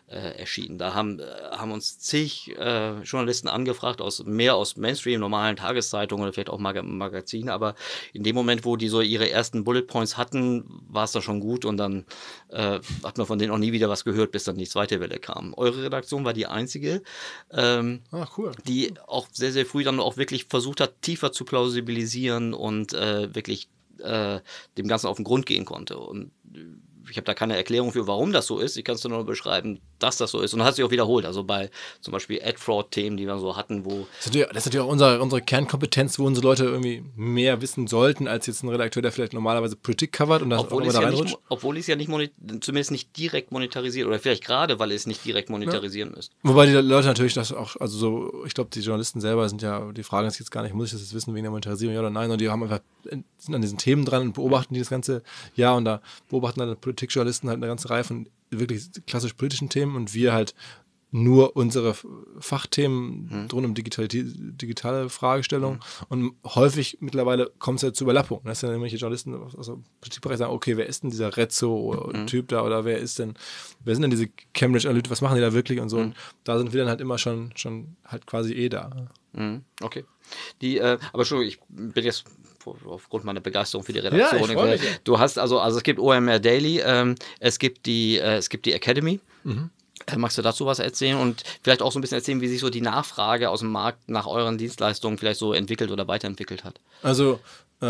äh, erschienen. Da haben, äh, haben uns zig äh, Journalisten angefragt, aus mehr aus Mainstream, normalen Tageszeitungen oder vielleicht auch Mag- Magazinen, aber in dem Moment, wo die so ihre ersten Bullet Points hatten, war es da schon gut und dann äh, hat man von denen auch nie wieder was gehört, bis dann die zweite Welle kam. Eure Redaktion war die einzige, ähm, Ah, cool. die auch sehr, sehr früh dann auch wirklich versucht hat, tiefer zu plausibilisieren und äh, wirklich äh, dem Ganzen auf den Grund gehen konnte. Und ich habe da keine Erklärung für, warum das so ist. Ich kann es nur beschreiben, dass das so ist. Und das hat sich auch wiederholt. Also bei zum Beispiel Ad-Fraud-Themen, die wir so hatten, wo... Das ist natürlich, das ist natürlich auch unsere, unsere Kernkompetenz, wo unsere Leute irgendwie mehr wissen sollten, als jetzt ein Redakteur, der vielleicht normalerweise Politik covert und das Obwohl auch es immer da ja nicht, reinrutscht. obwohl es ja nicht monet, zumindest nicht direkt monetarisiert oder vielleicht gerade, weil es nicht direkt monetarisieren müsst. Wobei die Leute natürlich das auch, also so, ich glaube, die Journalisten selber sind ja, die fragen sich jetzt gar nicht, muss ich das jetzt wissen wegen der Monetarisierung, ja oder nein, und die haben einfach, sind an diesen Themen dran und beobachten die das ganze Jahr und da beobachten dann Politikjournalisten halt eine ganze Reihe von wirklich klassisch politischen Themen und wir halt nur unsere Fachthemen hm. rund um digitale, digitale Fragestellungen hm. und häufig mittlerweile kommt es ja zu Überlappung. Das sind ja nämlich Journalisten aus dem Politikbereich sagen, okay, wer ist denn dieser Rezzo-Typ hm. da oder wer ist denn, wer sind denn diese Cambridge Analytics, was machen die da wirklich und so hm. und da sind wir dann halt immer schon, schon halt quasi eh da. Hm. Okay. Die, äh, aber schon, ich bin jetzt aufgrund meiner Begeisterung für die Redaktion. Ja, ich freue mich. Du hast also, also es gibt O M R Daily, ähm, es gibt die, äh, es gibt die Academy. Mhm. Äh, magst du dazu was erzählen und vielleicht auch so ein bisschen erzählen, wie sich so die Nachfrage aus dem Markt nach euren Dienstleistungen vielleicht so entwickelt oder weiterentwickelt hat? Also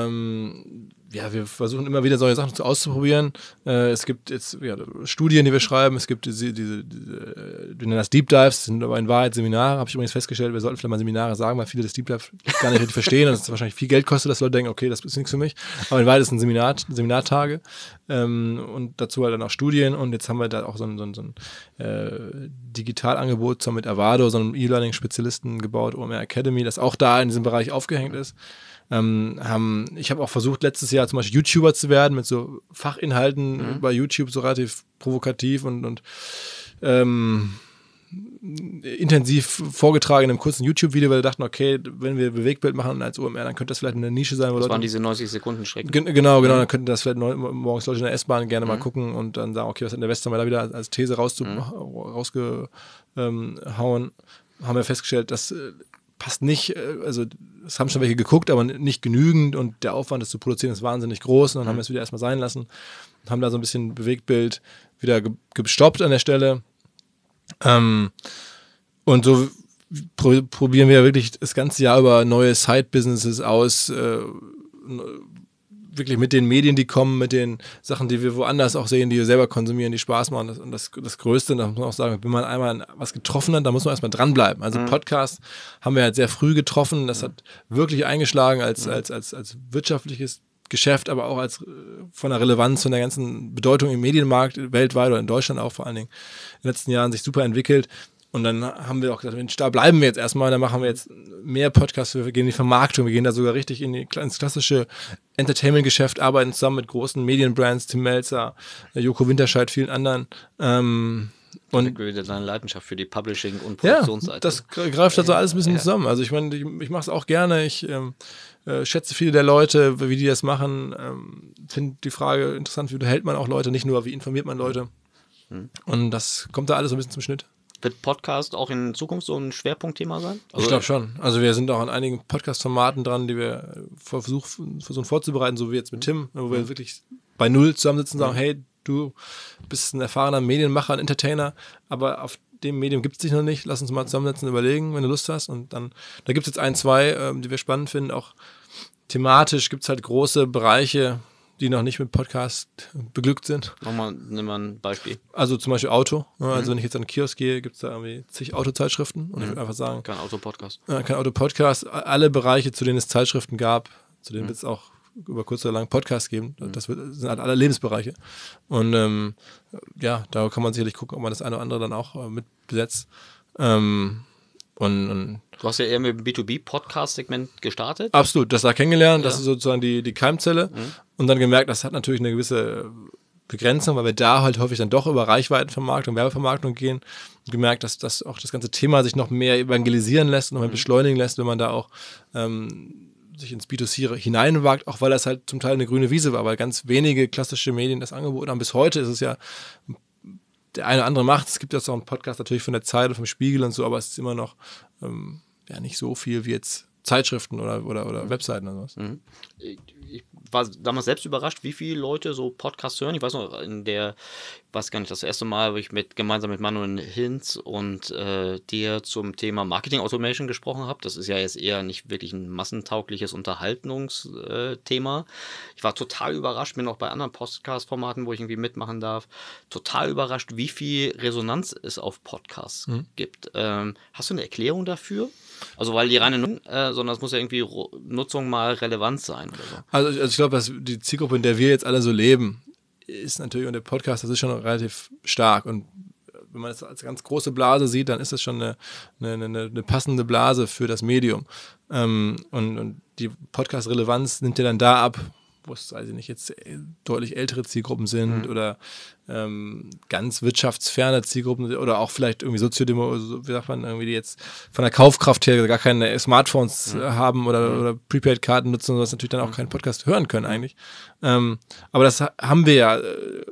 ähm, ja, wir versuchen immer wieder solche Sachen auszuprobieren. Äh, es gibt jetzt ja, Studien, die wir schreiben. Es gibt diese, diese, diese wir nennen das Deep Dives, das sind aber in Wahrheit Seminare, habe ich übrigens festgestellt. Wir sollten vielleicht mal Seminare sagen, weil viele das Deep Dive gar nicht richtig verstehen und es wahrscheinlich viel Geld kostet, dass Leute denken, okay, das ist nichts für mich. Aber in Wahrheit ist es ein Seminar, Seminartage ähm, und dazu halt dann auch Studien und jetzt haben wir da auch so ein, so ein, so ein äh, Digitalangebot zusammen mit Avado, so einem E-Learning-Spezialisten gebaut, O M R Academy, das auch da in diesem Bereich aufgehängt ist. Ähm, haben, ich habe auch versucht, letztes Jahr zum Beispiel YouTuber zu werden, mit so Fachinhalten mhm. bei YouTube, so relativ provokativ und, und ähm, intensiv vorgetragen in einem kurzen YouTube-Video, weil wir dachten, okay, wenn wir Bewegtbild machen als O M R, dann könnte das vielleicht eine Nische sein. Wo das Leute, waren diese neunzig Sekunden Schrecken. Gen- genau, genau, dann könnten das vielleicht neu, morgens Leute in der S-Bahn gerne mhm. mal gucken und dann sagen, okay, was hat in der Western da wieder als These rauszu- mhm. rausgehauen, ähm, haben wir festgestellt, dass äh, passt nicht, also es haben schon welche geguckt, aber nicht genügend und der Aufwand, das zu produzieren, ist wahnsinnig groß und dann mhm. haben wir es wieder erstmal sein lassen, haben da so ein bisschen Bewegtbild wieder ge- gestoppt an der Stelle ähm, und so pro- probieren wir wirklich das ganze Jahr über neue Side-Businesses aus, äh, wirklich mit den Medien, die kommen, mit den Sachen, die wir woanders auch sehen, die wir selber konsumieren, die Spaß machen. Und das, das Größte, da muss man auch sagen, wenn man einmal was getroffen hat, da muss man erstmal dranbleiben. Also mhm. Podcast haben wir halt sehr früh getroffen. Das hat wirklich eingeschlagen als, mhm. als, als, als wirtschaftliches Geschäft, aber auch als von der Relevanz, von der ganzen Bedeutung im Medienmarkt weltweit oder in Deutschland auch vor allen Dingen in den letzten Jahren sich super entwickelt. Und dann haben wir auch gesagt, Mensch, da bleiben wir jetzt erstmal, dann machen wir jetzt mehr Podcasts, wir gehen in die Vermarktung, wir gehen da sogar richtig in die, ins klassische Entertainment-Geschäft, arbeiten zusammen mit großen Medienbrands, Tim Melzer, Joko Winterscheid, vielen anderen. Ähm, und wieder deine Leidenschaft für die Publishing- und Produktionsseite. Ja, das greift also alles ein bisschen ja. zusammen. Also ich meine, ich, ich mache es auch gerne, ich ähm, äh, schätze viele der Leute, wie die das machen, ähm, finde die Frage interessant, wie unterhält man auch Leute, nicht nur, wie informiert man Leute. Hm. Und das kommt da alles so ein bisschen zum Schnitt. Wird Podcast auch in Zukunft so ein Schwerpunktthema sein? Also ich glaube schon. Also wir sind auch an einigen Podcast-Formaten dran, die wir versuchen, versuchen vorzubereiten, so wie jetzt mit Tim, wo wir wirklich bei Null zusammensitzen und sagen, hey, du bist ein erfahrener Medienmacher, ein Entertainer, aber auf dem Medium gibt es dich noch nicht, lass uns mal zusammensetzen und überlegen, wenn du Lust hast. Und dann, da gibt es jetzt ein, zwei, ähm, die wir spannend finden. Auch thematisch gibt es halt große Bereiche, die noch nicht mit Podcast beglückt sind. Nochmal, nimm mal ein Beispiel. Also zum Beispiel Auto. Ne? Also mhm. wenn ich jetzt an den Kiosk gehe, gibt es da irgendwie zig Autozeitschriften. Und mhm. ich würde einfach sagen... Kein Autopodcast. Äh, kein Autopodcast. Alle Bereiche, zu denen es Zeitschriften gab, zu denen mhm. wird es auch über kurz oder lang Podcasts geben. Mhm. Das, wird, das sind halt alle Lebensbereiche. Und ähm, ja, da kann man sicherlich gucken, ob man das eine oder andere dann auch äh, mit besetzt. Ähm, Und, und du hast ja eher mit dem B zwei B-Podcast-Segment gestartet. Absolut, das da kennengelernt, ja. das ist sozusagen die, die Keimzelle mhm. und dann gemerkt, das hat natürlich eine gewisse Begrenzung, weil wir da halt häufig dann doch über Reichweitenvermarktung, Werbevermarktung gehen und gemerkt, dass, dass auch das ganze Thema sich noch mehr evangelisieren lässt, noch mehr mhm. beschleunigen lässt, wenn man da auch ähm, sich ins B zwei C hineinwagt, auch weil das halt zum Teil eine grüne Wiese war, weil ganz wenige klassische Medien das angeboten haben. Bis heute ist es ja der eine oder andere macht. Es gibt jetzt auch einen Podcast natürlich von der Zeit und vom Spiegel und so, aber es ist immer noch ähm, ja nicht so viel wie jetzt Zeitschriften oder, oder, oder Webseiten oder sowas. Mhm. Ich, ich war damals selbst überrascht, wie viele Leute so Podcasts hören. Ich weiß noch, in der, ich weiß gar nicht, das erste Mal, wo ich mit, gemeinsam mit Manuel Hinz und äh, dir zum Thema Marketing Automation gesprochen habe. Das ist ja jetzt eher nicht wirklich ein massentaugliches Unterhaltungsthema. Ich war total überrascht, bin auch bei anderen Podcast-Formaten, wo ich irgendwie mitmachen darf, total überrascht, wie viel Resonanz es auf Podcasts mhm. gibt. Ähm, hast du eine Erklärung dafür? Also weil die reine Nutzung, äh, sondern es muss ja irgendwie Nutzung mal relevant sein oder so. Also, also ich glaube, dass die Zielgruppe, in der wir jetzt alle so leben, ist natürlich, und der Podcast, das ist schon relativ stark. Und wenn man es als ganz große Blase sieht, dann ist das schon eine, eine, eine, eine passende Blase für das Medium. Ähm, und, und die Podcast-Relevanz nimmt ja dann da ab, wo es, weiß ich nicht, jetzt deutlich ältere Zielgruppen sind mhm. oder ähm, ganz wirtschaftsferne Zielgruppen oder auch vielleicht irgendwie Soziodemo, wie sagt man, irgendwie die jetzt von der Kaufkraft her gar keine Smartphones mhm. haben oder, mhm. oder Prepaid-Karten nutzen und das natürlich dann auch mhm. keinen Podcast hören können eigentlich. Ähm, aber das haben wir ja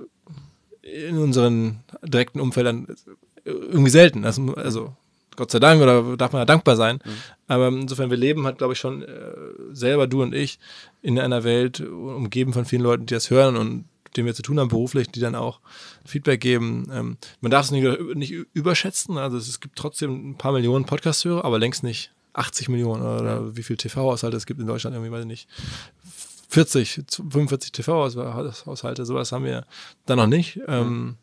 in unseren direkten Umfeldern irgendwie selten. Das, also Gott sei Dank, oder darf man ja dankbar sein. Mhm. Aber insofern, wir leben halt, glaube ich, schon äh, selber, du und ich, in einer Welt, umgeben von vielen Leuten, die das hören und mit denen wir zu tun haben beruflich, die dann auch Feedback geben. Ähm, man darf es nicht, nicht überschätzen. Also es, es gibt trotzdem ein paar Millionen Podcast-Hörer, aber längst nicht achtzig Millionen oder, oder wie viele T V-Haushalte es gibt in Deutschland, irgendwie, weiß ich nicht, vierzig, fünfundvierzig T V-Haushalte, sowas haben wir da noch nicht. Ähm,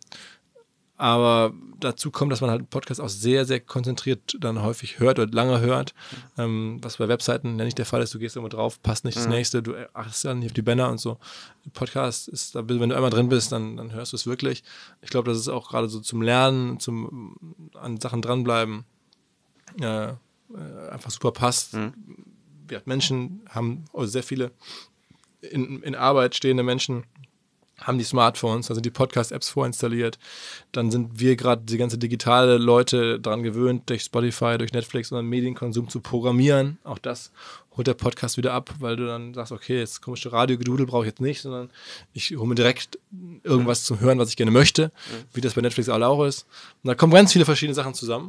Aber dazu kommt, dass man halt Podcasts auch sehr, sehr konzentriert dann häufig hört oder lange hört, ähm, was bei Webseiten ja nicht der Fall ist. Du gehst irgendwo drauf, passt nicht das mhm. nächste, du achtest dann nicht auf die Banner und so. Podcast ist, da, wenn du einmal drin bist, dann, dann hörst du es wirklich. Ich glaube, das ist auch gerade so zum Lernen, zum an Sachen dranbleiben, äh, einfach super passt. Mhm. Ja, Menschen haben, also sehr viele in, in Arbeit stehende Menschen, haben die Smartphones, also die Podcast-Apps vorinstalliert. Dann sind wir gerade die ganze digitale Leute daran gewöhnt, durch Spotify, durch Netflix unseren Medienkonsum zu programmieren. Auch das holt der Podcast wieder ab, weil du dann sagst, okay, jetzt komische Radiogedudel brauche ich jetzt nicht, sondern ich hole mir direkt irgendwas zum Hören, was ich gerne möchte, mhm. wie das bei Netflix auch ist. Und da kommen ganz viele verschiedene Sachen zusammen.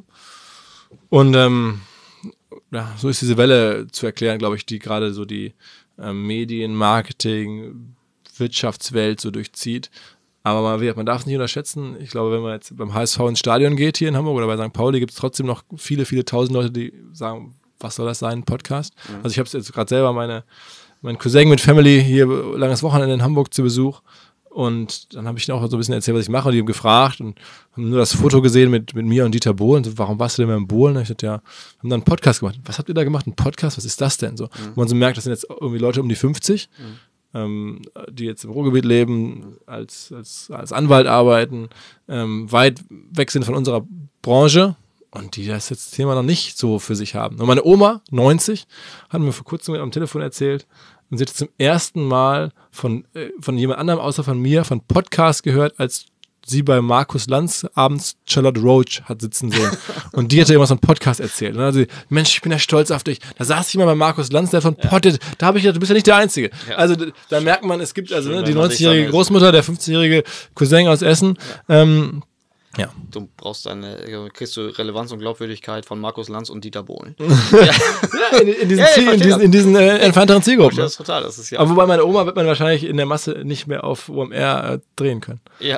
Und ähm, ja, so ist diese Welle zu erklären, glaube ich, die gerade so die ähm, Medien, Marketing, Wirtschaftswelt so durchzieht. Aber man, man darf es nicht unterschätzen. Ich glaube, wenn man jetzt beim H S V ins Stadion geht hier in Hamburg oder bei Sankt Pauli, gibt es trotzdem noch viele, viele tausend Leute, die sagen, was soll das sein, ein Podcast? Mhm. Also ich habe es jetzt gerade selber, meine, mein Cousin mit Family hier langes Wochenende in Hamburg zu Besuch und dann habe ich ihnen auch so ein bisschen erzählt, was ich mache und die haben gefragt und haben nur das Foto gesehen mit, mit mir und Dieter Bohlen. So, warum warst du denn beim Bohlen? Und ich dachte, ja, haben dann einen Podcast gemacht. Was habt ihr da gemacht? Ein Podcast? Was ist das denn? So, mhm. wo man so merkt, das sind jetzt irgendwie Leute um die fünfzig, mhm. die jetzt im Ruhrgebiet leben, als, als, als Anwalt arbeiten, ähm, weit weg sind von unserer Branche und die das jetzt Thema noch nicht so für sich haben. Und meine Oma, neunzig, hat mir vor kurzem am Telefon erzählt, und sie hat zum ersten Mal von, äh, von jemand anderem außer von mir von Podcast gehört, als sie bei Markus Lanz abends Charlotte Roach hat sitzen sehen. Und die hat ja immer so einen Podcast erzählt. Und dann hat sie, Mensch, ich bin ja stolz auf dich. Da saß ich immer bei Markus Lanz, der von Pottet, ja. da habe ich ja, du bist ja nicht der Einzige. Ja. Also da merkt man, es gibt also ne, die neunzigjährige Großmutter, der fünfzigjährige Cousin aus Essen. Ja. Ähm, ja. Du brauchst eine, kriegst du Relevanz und Glaubwürdigkeit von Markus Lanz und Dieter Bohlen. ja. ja, in, in diesen, ja, Ziel, in diesen, in diesen äh, entfernteren Zielgruppen. Das ist total, das ist ja. Aber wobei meine Oma wird man wahrscheinlich in der Masse nicht mehr auf O M R äh, drehen können. Ja.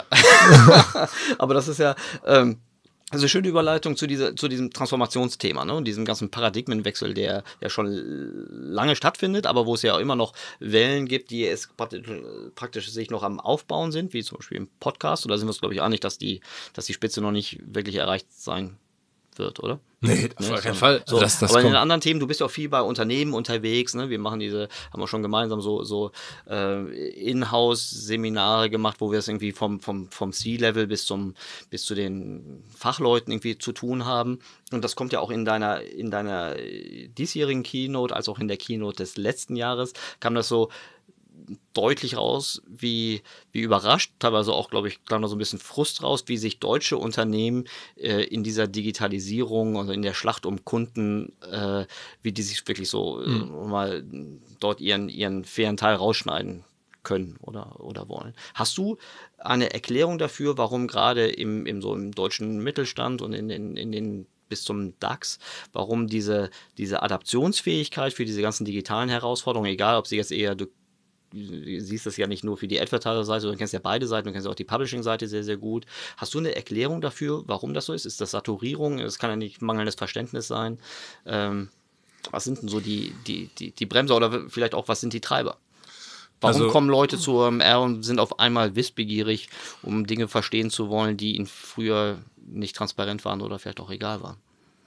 Aber das ist ja, ähm, also eine schöne Überleitung zu, dieser, zu diesem Transformationsthema, ne? Und diesem ganzen Paradigmenwechsel, der ja schon lange stattfindet, aber wo es ja auch immer noch Wellen gibt, die es praktisch, praktisch sich noch am Aufbauen sind, wie zum Beispiel im Podcast. Oder sind wir uns, glaube ich, einig, dass die, dass die Spitze noch nicht wirklich erreicht sein wird, oder? Nee, auf nee, keinen so, Fall. So. Das, das aber kommt. in den anderen Themen, du bist ja auch viel bei Unternehmen unterwegs, ne? Wir machen diese, haben wir schon gemeinsam so, so äh, Inhouse-Seminare gemacht, wo wir es irgendwie vom, vom, vom C-Level bis zum, bis zu den Fachleuten irgendwie zu tun haben. Und das kommt ja auch in deiner, in deiner diesjährigen Keynote, als auch in der Keynote des letzten Jahres, kam das so deutlich raus, wie, wie überrascht, teilweise auch, glaube ich, kam da so ein bisschen Frust raus, wie sich deutsche Unternehmen äh, in dieser Digitalisierung, also in der Schlacht um Kunden, äh, wie die sich wirklich so mhm. äh, mal dort ihren, ihren fairen Teil rausschneiden können oder, oder wollen. Hast du eine Erklärung dafür, warum gerade im, im, so im deutschen Mittelstand und in, in, in den bis zum DAX, warum diese, diese Adaptionsfähigkeit für diese ganzen digitalen Herausforderungen, egal ob sie jetzt eher, du, du siehst das ja nicht nur für die Advertiser-Seite, du kennst ja beide Seiten, du kennst ja auch die Publishing-Seite sehr, sehr gut. Hast du eine Erklärung dafür, warum das so ist? Ist das Saturierung? Es kann ja nicht mangelndes Verständnis sein. Ähm, was sind denn so die, die, die, die Bremser oder vielleicht auch, was sind die Treiber? Warum Also, kommen Leute zu O M R und sind auf einmal wissbegierig, um Dinge verstehen zu wollen, die ihnen früher nicht transparent waren oder vielleicht auch egal waren?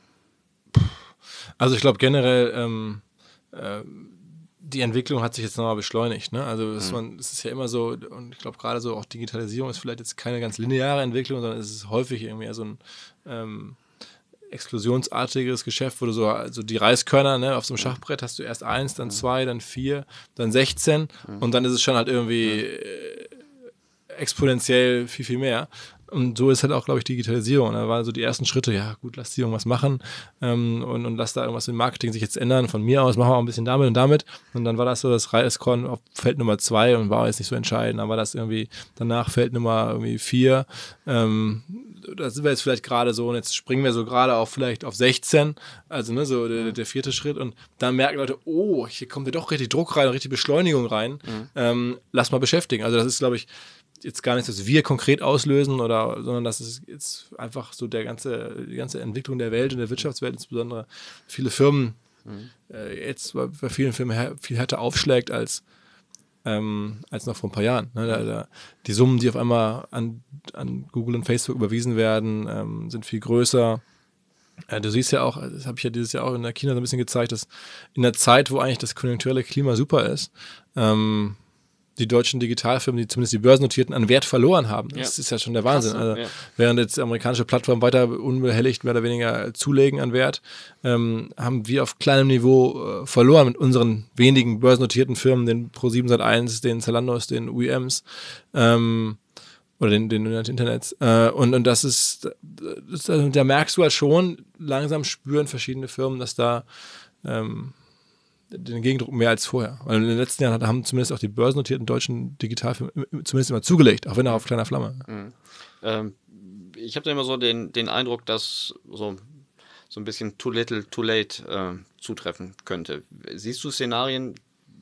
Also ich glaube generell, ähm, äh, die Entwicklung hat sich jetzt nochmal beschleunigt. Ne? Also es, Mhm. man, es ist ja immer so, und ich glaube gerade so auch Digitalisierung ist vielleicht jetzt keine ganz lineare Entwicklung, sondern es ist häufig irgendwie eher so ein ähm, explosionsartiges Geschäft, wo du so also die Reiskörner, ne, auf so einem Schachbrett hast du erst eins, dann zwei, dann vier, dann sechzehn und dann ist es schon halt irgendwie äh, exponentiell viel, viel mehr. Und so ist halt auch, glaube ich, Digitalisierung. Da waren so die ersten Schritte, ja gut, lass die irgendwas machen ähm, und, und lass da irgendwas im Marketing sich jetzt ändern. Von mir aus machen wir auch ein bisschen damit und damit. Und dann war das so das Reiskorn auf Feld Nummer zwei und war jetzt nicht so entscheidend. Dann war das irgendwie danach Feld Nummer irgendwie vier. Ähm, da sind wir jetzt vielleicht gerade so und jetzt springen wir so gerade auf vielleicht auf sechzehn. Also ne, so der, der vierte Schritt. Und dann merken Leute, oh, hier kommt ja doch richtig Druck rein, richtig Beschleunigung rein. Mhm. Ähm, lass mal beschäftigen. Also das ist, glaube ich, jetzt gar nicht, dass wir konkret auslösen, oder, sondern das ist jetzt einfach so der ganze, die ganze Entwicklung der Welt und der Wirtschaftswelt, insbesondere viele Firmen, mhm. äh, jetzt bei, bei vielen Firmen her, viel härter aufschlägt als, ähm, als noch vor ein paar Jahren. Ne? Da, da, die Summen, die auf einmal an, an Google und Facebook überwiesen werden, ähm, sind viel größer. Äh, du siehst ja auch, das habe ich ja dieses Jahr auch in der China so ein bisschen gezeigt, dass in der Zeit, wo eigentlich das konjunkturelle Klima super ist, ähm, die deutschen Digitalfirmen, die zumindest die börsennotierten, an Wert verloren haben. Das ja. ist ja schon der Wahnsinn. Krass, also, ja. Während jetzt amerikanische Plattformen weiter unbehelligt mehr oder weniger zulegen an Wert, ähm, haben wir auf kleinem Niveau äh, verloren mit unseren wenigen börsennotierten Firmen, den Pro sieben Sat eins, den Zalandos, den U I Ms ähm, oder den, den Internets. Äh, und, und das ist, das, also, da merkst du halt schon, langsam spüren verschiedene Firmen, dass da ähm, den Gegendruck mehr als vorher. Weil in den letzten Jahren haben zumindest auch die börsennotierten deutschen Digitalfirmen zumindest immer zugelegt, auch wenn auch auf kleiner Flamme. Mhm. Ähm, ich habe da immer so den, den Eindruck, dass so, so ein bisschen too little, too late äh, zutreffen könnte. Siehst du Szenarien,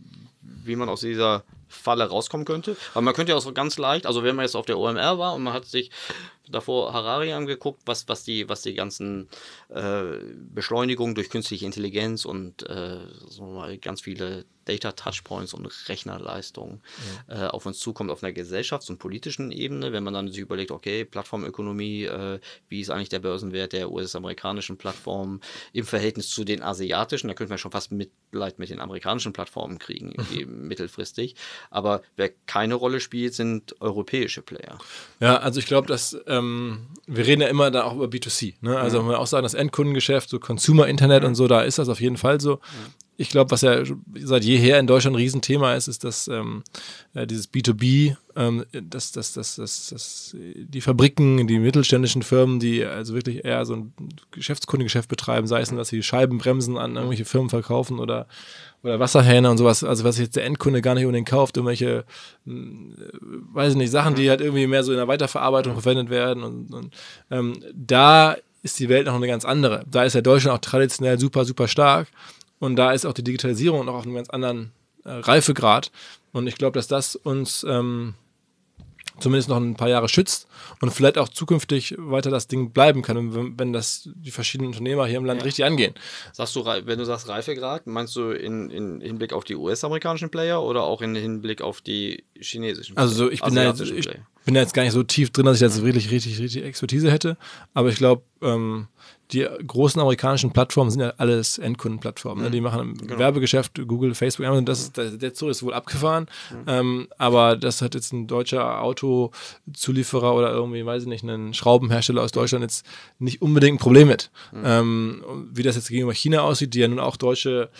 wie man aus dieser Falle rauskommen könnte? Aber man könnte ja auch so ganz leicht, also wenn man jetzt auf der O M R war und man hat sich davor Harari angeguckt, was, was, die, was die ganzen äh, Beschleunigungen durch künstliche Intelligenz und äh, so mal ganz viele Data-Touchpoints und Rechnerleistungen ja. äh, auf uns zukommt auf einer gesellschafts- und politischen Ebene, wenn man dann sich überlegt, okay, Plattformökonomie, äh, wie ist eigentlich der Börsenwert der U S-amerikanischen Plattformen im Verhältnis zu den asiatischen, da könnte man schon fast Mitleid mit den amerikanischen Plattformen kriegen, irgendwie mittelfristig, aber wer keine Rolle spielt, sind europäische Player. Ja, also ich glaube, dass ähm, wir reden ja immer da auch über B zwei C, ne? Also ja. man auch sagen, das Endkundengeschäft, so Consumer-Internet ja. und so, da ist das auf jeden Fall so. Ja. Ich glaube, was ja seit jeher in Deutschland ein Riesenthema ist, ist, dass ähm, äh, dieses B zwei B, ähm, dass, dass, dass, dass, dass die Fabriken, die mittelständischen Firmen, die also wirklich eher so ein Geschäftskundengeschäft betreiben, sei es, dass sie Scheibenbremsen an irgendwelche Firmen verkaufen oder, oder Wasserhähne und sowas, also was jetzt der Endkunde gar nicht unbedingt kauft, irgendwelche, mh, weiß ich nicht, Sachen, die halt irgendwie mehr so in der Weiterverarbeitung verwendet werden und, und ähm, da ist die Welt noch eine ganz andere. Da ist ja Deutschland auch traditionell super, super stark. Und da ist auch die Digitalisierung noch auf einem ganz anderen äh, Reifegrad. Und ich glaube, dass das uns ähm, zumindest noch ein paar Jahre schützt und vielleicht auch zukünftig weiter das Ding bleiben kann, wenn, wenn das die verschiedenen Unternehmer hier im Land ja. richtig angehen. Sagst du, wenn du sagst Reifegrad, meinst du in, in Hinblick auf die U S-amerikanischen Player oder auch in Hinblick auf die chinesischen Player? Also ich bin, da jetzt, ich bin da jetzt gar nicht so tief drin, dass ich jetzt wirklich richtig, richtig Expertise hätte. Aber ich glaube, ähm, die großen amerikanischen Plattformen sind ja alles Endkundenplattformen. Mhm. Ne? Die machen genau. Werbegeschäft, Google, Facebook, Amazon, das ist, der Zug ist wohl abgefahren. Mhm. Ähm, aber das hat jetzt ein deutscher Autozulieferer oder irgendwie, weiß ich nicht, ein Schraubenhersteller aus Deutschland jetzt nicht unbedingt ein Problem mit. Mhm. Ähm, wie das jetzt gegenüber China aussieht, die ja nun auch deutsche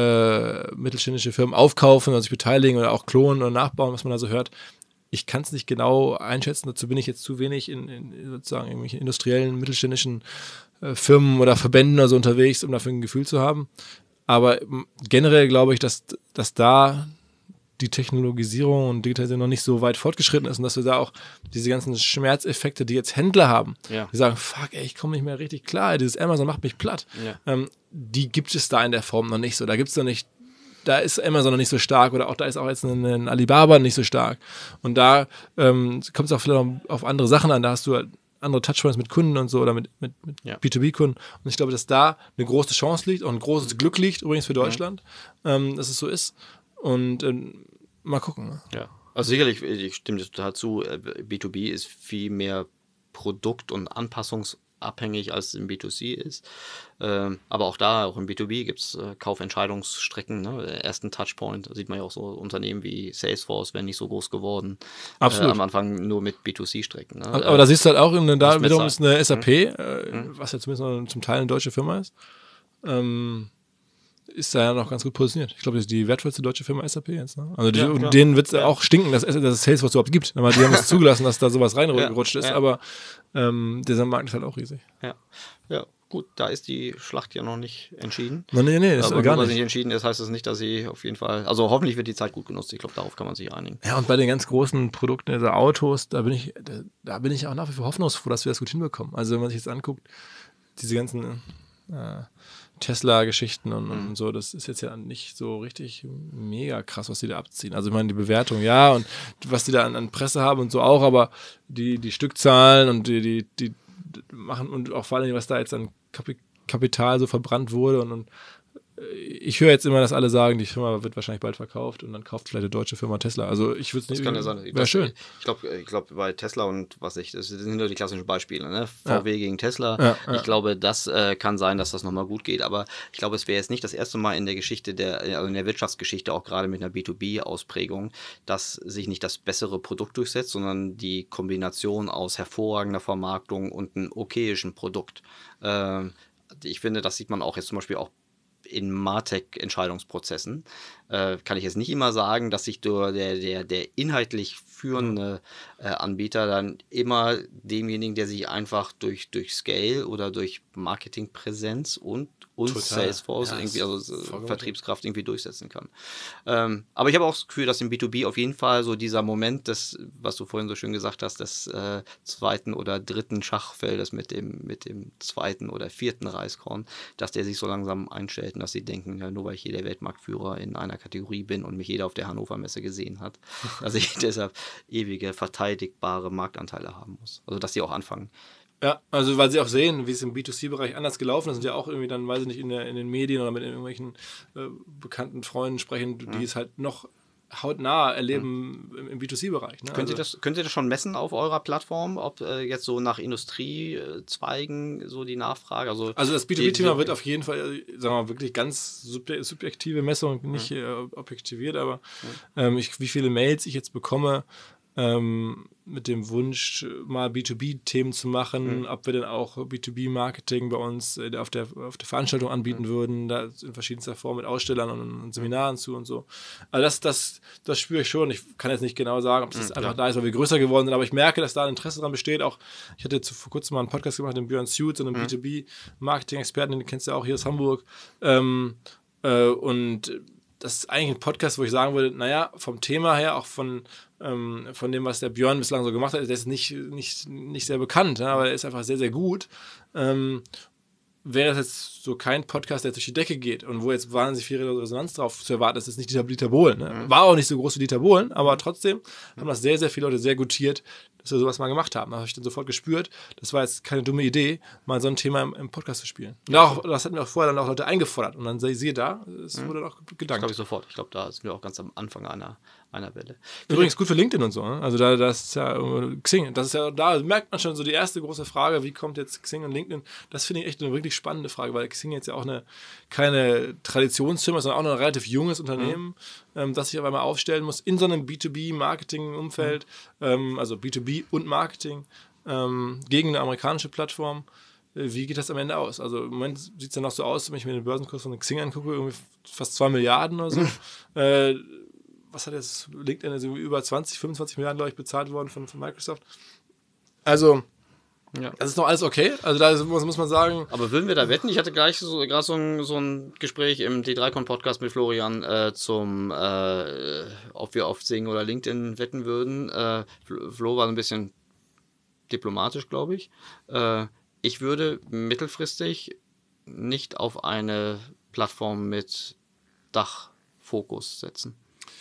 äh, mittelständische Firmen aufkaufen oder sich beteiligen oder auch klonen oder nachbauen, was man da so hört. Ich kann es nicht genau einschätzen, dazu bin ich jetzt zu wenig in, in sozusagen irgendwelchen industriellen, mittelständischen äh, Firmen oder Verbänden oder so unterwegs, um dafür ein Gefühl zu haben. Aber m, generell glaube ich, dass, dass da die Technologisierung und Digitalisierung noch nicht so weit fortgeschritten ist und dass wir da auch diese ganzen Schmerzeffekte, die jetzt Händler haben, Ja. die sagen, fuck, ey, ich komme nicht mehr richtig klar, dieses Amazon macht mich platt. Ja. Ähm, die gibt es da in der Form noch nicht so. Da gibt es noch nicht, da ist Amazon noch nicht so stark oder auch da ist auch jetzt ein, ein Alibaba nicht so stark. Und da ähm, kommt es auch vielleicht noch auf andere Sachen an. Da hast du halt andere Touchpoints mit Kunden und so oder mit, mit, mit Ja. B zwei B-Kunden. Und ich glaube, dass da eine große Chance liegt, auch ein großes Glück liegt, übrigens für Deutschland, ähm, dass es so ist. Und ähm, mal gucken. Ne? Ja, also sicherlich, ich stimme dir total zu, äh, B zwei B ist viel mehr Produkt- und Anpassungsabhängig als im B zwei C ist. Ähm, aber auch da, auch im B zwei B gibt es äh, Kaufentscheidungsstrecken. Ne? Der ersten Touchpoint, da sieht man ja auch so Unternehmen wie Salesforce wären nicht so groß geworden. Absolut. Äh, am Anfang nur mit B zwei C-Strecken. Ne? Aber, aber da siehst du halt auch, in, da muss mit wiederum sein. ist eine S A P, äh, was ja zumindest noch zum Teil eine deutsche Firma ist, ähm, ist da ja noch ganz gut positioniert. Ich glaube, das ist die wertvollste deutsche Firma S A P jetzt. Ne? Also die, Ja, und klar. denen wird es Ja. auch stinken, dass, dass es Salesforce überhaupt gibt. Aber die haben es zugelassen, dass da sowas reingerutscht Ja, ist. ja. Aber ähm, dieser Markt ist halt auch riesig. Ja. Ja, gut, da ist die Schlacht ja noch nicht entschieden. Nee, nee, nee, das Aber ist gar nur, weil sie nicht. nicht entschieden ist, heißt das nicht, dass sie auf jeden Fall, also hoffentlich wird die Zeit gut genutzt. Ich glaube, darauf kann man sich einigen. Ja, und bei den ganz großen Produkten, also Autos, da bin ich, da, da bin ich auch nach wie vor hoffnungsfroh, dass wir das gut hinbekommen. Also wenn man sich jetzt anguckt, diese ganzen äh, Tesla-Geschichten und, Mhm. und so, das ist jetzt ja nicht so richtig mega krass, was die da abziehen. Also ich meine, die Bewertung, ja, und was die da an, an Presse haben und so auch, aber die, die Stückzahlen und die, die, die machen und auch vor allem, was da jetzt an Kapi- Kapital so verbrannt wurde und, und ich höre jetzt immer, dass alle sagen, die Firma wird wahrscheinlich bald verkauft und dann kauft vielleicht eine deutsche Firma Tesla. Also ich würde es nicht. Das kann ja sein. Wäre Das- schön. Ich glaube, ich glaub, bei Tesla und was ich, das sind nur die klassischen Beispiele, ne? V W Ja. gegen Tesla. Ja, ja. Ich glaube, das äh, kann sein, dass das nochmal gut geht, aber ich glaube, es wäre jetzt nicht das erste Mal in der Geschichte der, also in der Wirtschaftsgeschichte, auch gerade mit einer B zwei B-Ausprägung, dass sich nicht das bessere Produkt durchsetzt, sondern die Kombination aus hervorragender Vermarktung und einem okayischen Produkt. Ähm, ich finde, das sieht man auch jetzt zum Beispiel auch in Martech-Entscheidungsprozessen äh, kann ich jetzt nicht immer sagen, dass sich der, der, der, der inhaltlich führende äh, Anbieter dann immer demjenigen, der sich einfach durch, durch Scale oder durch Marketingpräsenz und, und Total. Salesforce Ja, irgendwie, ist also äh, vollkommen Vertriebskraft irgendwie durchsetzen kann. Ähm, aber ich habe auch das Gefühl, dass im B zwei B auf jeden Fall so dieser Moment, des, was du vorhin so schön gesagt hast, des äh, zweiten oder dritten Schachfeldes mit dem, mit dem zweiten oder vierten Reiskorn, dass der sich so langsam einstellt und dass sie denken, ja, nur weil ich hier der Weltmarktführer in einer Kategorie bin und mich jeder auf der Hannover Messe gesehen hat, dass ich deshalb ewige, verteidigbare Marktanteile haben muss. Also, dass sie auch anfangen. Ja, also weil sie auch sehen, wie es im B zwei C-Bereich anders gelaufen ist und ja auch irgendwie dann, weiß ich nicht, in, der, in den Medien oder mit irgendwelchen äh, bekannten Freunden sprechen, die Mhm. es halt noch hautnah erleben im, im B zwei C-Bereich. Ne? Können, also, Sie das, können Sie das schon messen auf eurer Plattform, ob äh, jetzt so nach Industriezweigen so die Nachfrage? Also, also das B zwei B-Thema die- wird auf jeden Fall, äh, sagen wir mal, wirklich ganz subje- subjektive Messung, nicht äh, objektiviert, aber ähm, ich, wie viele Mails ich jetzt bekomme, ähm, mit dem Wunsch, mal B zwei B-Themen zu machen, Mhm. ob wir denn auch B zwei B-Marketing bei uns äh, auf, der, auf der Veranstaltung anbieten würden, da in verschiedenster Form mit Ausstellern und, und Seminaren zu und so. Also das, das, das spüre ich schon. Ich kann jetzt nicht genau sagen, ob es Mhm, jetzt einfach klar. da ist, weil wir größer geworden sind, aber ich merke, dass da ein Interesse dran besteht. Auch ich hatte zu, vor kurzem mal einen Podcast gemacht mit Björn Suit, so einem Mhm. B zwei B-Marketing-Experten, den kennst du ja auch hier aus Hamburg. Ähm, äh, und das ist eigentlich ein Podcast, wo ich sagen würde, naja, vom Thema her, auch von, ähm, von dem, was der Björn bislang so gemacht hat, der ist nicht, nicht, nicht sehr bekannt, ja, aber er ist einfach sehr, sehr gut. Ähm, wäre das jetzt so kein Podcast, der durch die Decke geht und wo jetzt wahnsinnig viel Resonanz drauf zu erwarten ist, ist nicht Dieter, Dieter Bohlen. Ne? Mhm. War auch nicht so groß wie Dieter Bohlen, aber trotzdem haben das sehr, sehr viele Leute sehr gutiert, dass wir sowas mal gemacht haben. Da habe ich dann sofort gespürt, das war jetzt keine dumme Idee, mal so ein Thema im, im Podcast zu spielen. Und auch, das hatten wir auch vorher dann auch Leute eingefordert und dann siehe da, es wurde dann auch Das gedankt. glaube ich sofort. Ich glaube, da sind wir auch ganz am Anfang einer, einer Welle. Übrigens gut für LinkedIn und so. Ne? Also da das ist ja äh, Xing. Das ist ja, da merkt man schon so die erste große Frage, wie kommt jetzt Xing und LinkedIn? Das finde ich echt eine wirklich spannende Frage, weil Xing jetzt ja auch eine keine Traditionsfirma, sondern auch noch ein relativ junges Unternehmen, mhm. ähm, das sich auf einmal aufstellen muss in so einem B zwei B-Marketing-Umfeld, mhm. ähm, also B zwei B und Marketing ähm, gegen eine amerikanische Plattform. Wie geht das am Ende aus? Also im Moment sieht es ja noch so aus, wenn ich mir den Börsenkurs von Xing angucke, irgendwie fast zwei Milliarden oder so. äh, was hat jetzt LinkedIn, also über zwanzig, fünfundzwanzig Milliarden, glaube ich, bezahlt worden von, von Microsoft. Also Ja. Das ist doch alles okay. Also da muss, muss man sagen. Aber würden wir da wetten? Ich hatte gleich so, gerade so ein, so ein Gespräch im D drei Con Podcast mit Florian äh, zum, äh, ob wir auf Xing oder LinkedIn wetten würden. Äh, Flo war ein bisschen diplomatisch, glaube ich. Äh, ich würde mittelfristig nicht auf eine Plattform mit Dachfokus setzen.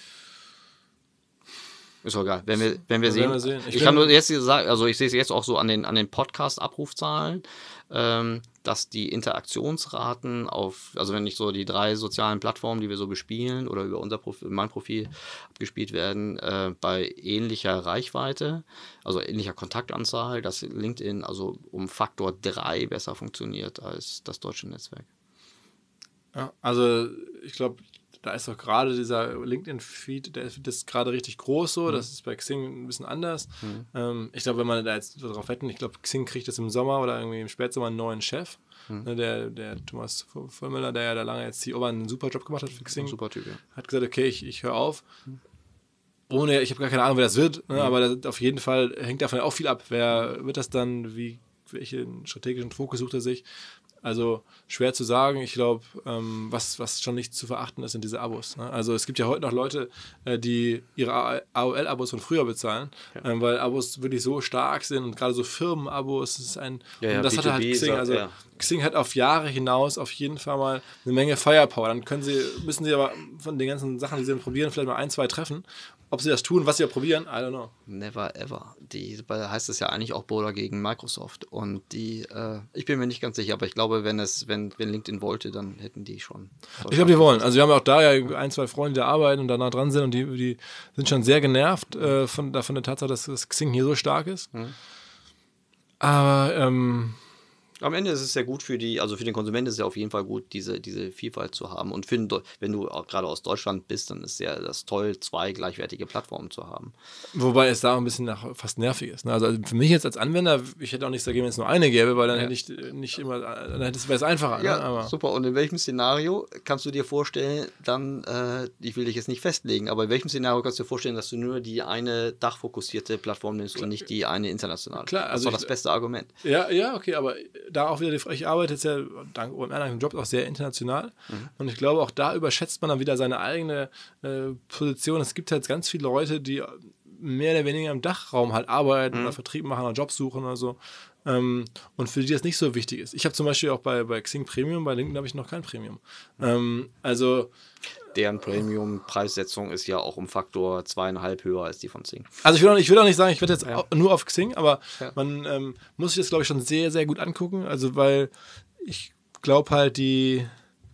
Ist doch egal. Wenn wir, wenn wir, sehen, wir sehen. Ich, ich kann nur jetzt sagen, also ich sehe es jetzt auch so an den, an den Podcast-Abrufzahlen, ähm, dass die Interaktionsraten auf, also wenn nicht so die drei sozialen Plattformen, die wir so bespielen oder über unser Profil, mein Profil abgespielt werden, äh, bei ähnlicher Reichweite, also ähnlicher Kontaktanzahl, dass LinkedIn also um Faktor drei besser funktioniert als das deutsche Netzwerk. Ja, also ich glaube, da ist doch gerade dieser LinkedIn-Feed, der ist gerade richtig groß so, mhm. das ist bei Xing ein bisschen anders. Mhm. Ähm, ich glaube, wenn man da jetzt darauf wetten, ich glaube, Xing kriegt jetzt im Sommer oder irgendwie im Spätsommer einen neuen Chef. Mhm. Ne, der, der Thomas Vollmüller, der ja da lange jetzt C E O war, einen super Job gemacht hat für Xing. Super Typ, ja. Hat gesagt, okay, ich, ich höre auf. Mhm. Ohne, ich habe gar keine Ahnung, wer das wird, ne, mhm. aber das, auf jeden Fall hängt davon auch viel ab. Wer wird das dann, wie, welchen strategischen Fokus sucht er sich? Also schwer zu sagen. Ich glaube, ähm, was, was schon nicht zu verachten ist, sind diese Abos. Ne? Also es gibt ja heute noch Leute, äh, die ihre A O L-Abos von früher bezahlen, ja. ähm, weil Abos wirklich so stark sind und gerade so Firmen-Abos, das ist ein, ja, ja, und das B zwei B hat halt Xing, also ja. Xing hat auf Jahre hinaus auf jeden Fall mal eine Menge Firepower. Dann können sie, müssen sie aber von den ganzen Sachen, die sie probieren, vielleicht mal ein, zwei treffen. Ob sie das tun, was sie ja probieren, I don't know. Never ever. Die, da heißt es ja eigentlich auch Boulder gegen Microsoft. Und die, äh, ich bin mir nicht ganz sicher, aber ich glaube, wenn es, wenn, wenn LinkedIn wollte, dann hätten die schon. Ich glaube, die wollen. Also wir haben ja auch da ja ein, zwei Freunde, die da arbeiten und da nah dran sind und die, die sind schon sehr genervt äh, von, von der Tatsache, dass das Xing hier so stark ist. Mhm. Aber ähm, am Ende ist es sehr gut für die, also für den Konsumenten ist es ja auf jeden Fall gut, diese, diese Vielfalt zu haben. Und für den, wenn du auch gerade aus Deutschland bist, dann ist ja das toll, zwei gleichwertige Plattformen zu haben. Wobei es da auch ein bisschen nach, fast nervig ist. Ne? Also für mich jetzt als Anwender, ich hätte auch nichts dagegen, wenn es nur eine gäbe, weil dann ja. hätte ich nicht immer, dann wäre es einfacher. Ja, ne? Aber super. Und in welchem Szenario kannst du dir vorstellen, dann, äh, ich will dich jetzt nicht festlegen, aber in welchem Szenario kannst du dir vorstellen, dass du nur die eine dachfokussierte Plattform nimmst Klar. und nicht die eine internationale? Klar, also das war das beste Argument. Ja, ja, okay, aber da auch wieder die Frage, ich arbeite jetzt ja dank O M R, dank dem Job auch sehr international mhm. und ich glaube, auch da überschätzt man dann wieder seine eigene äh, Position. Es gibt halt ganz viele Leute, die mehr oder weniger im Dachraum halt arbeiten mhm. oder Vertrieb machen oder Jobs suchen oder so ähm, und für die das nicht so wichtig ist. Ich habe zum Beispiel auch bei, bei Xing Premium, bei LinkedIn habe ich noch kein Premium. Mhm. Ähm, also deren Premium-Preissetzung ist ja auch um Faktor zweieinhalb höher als die von Xing. Also ich will auch nicht, ich will auch nicht sagen, ich werde jetzt ja. nur auf Xing, aber ja. man ähm, muss sich das, glaube ich, schon sehr, sehr gut angucken. Also weil ich glaube halt, die,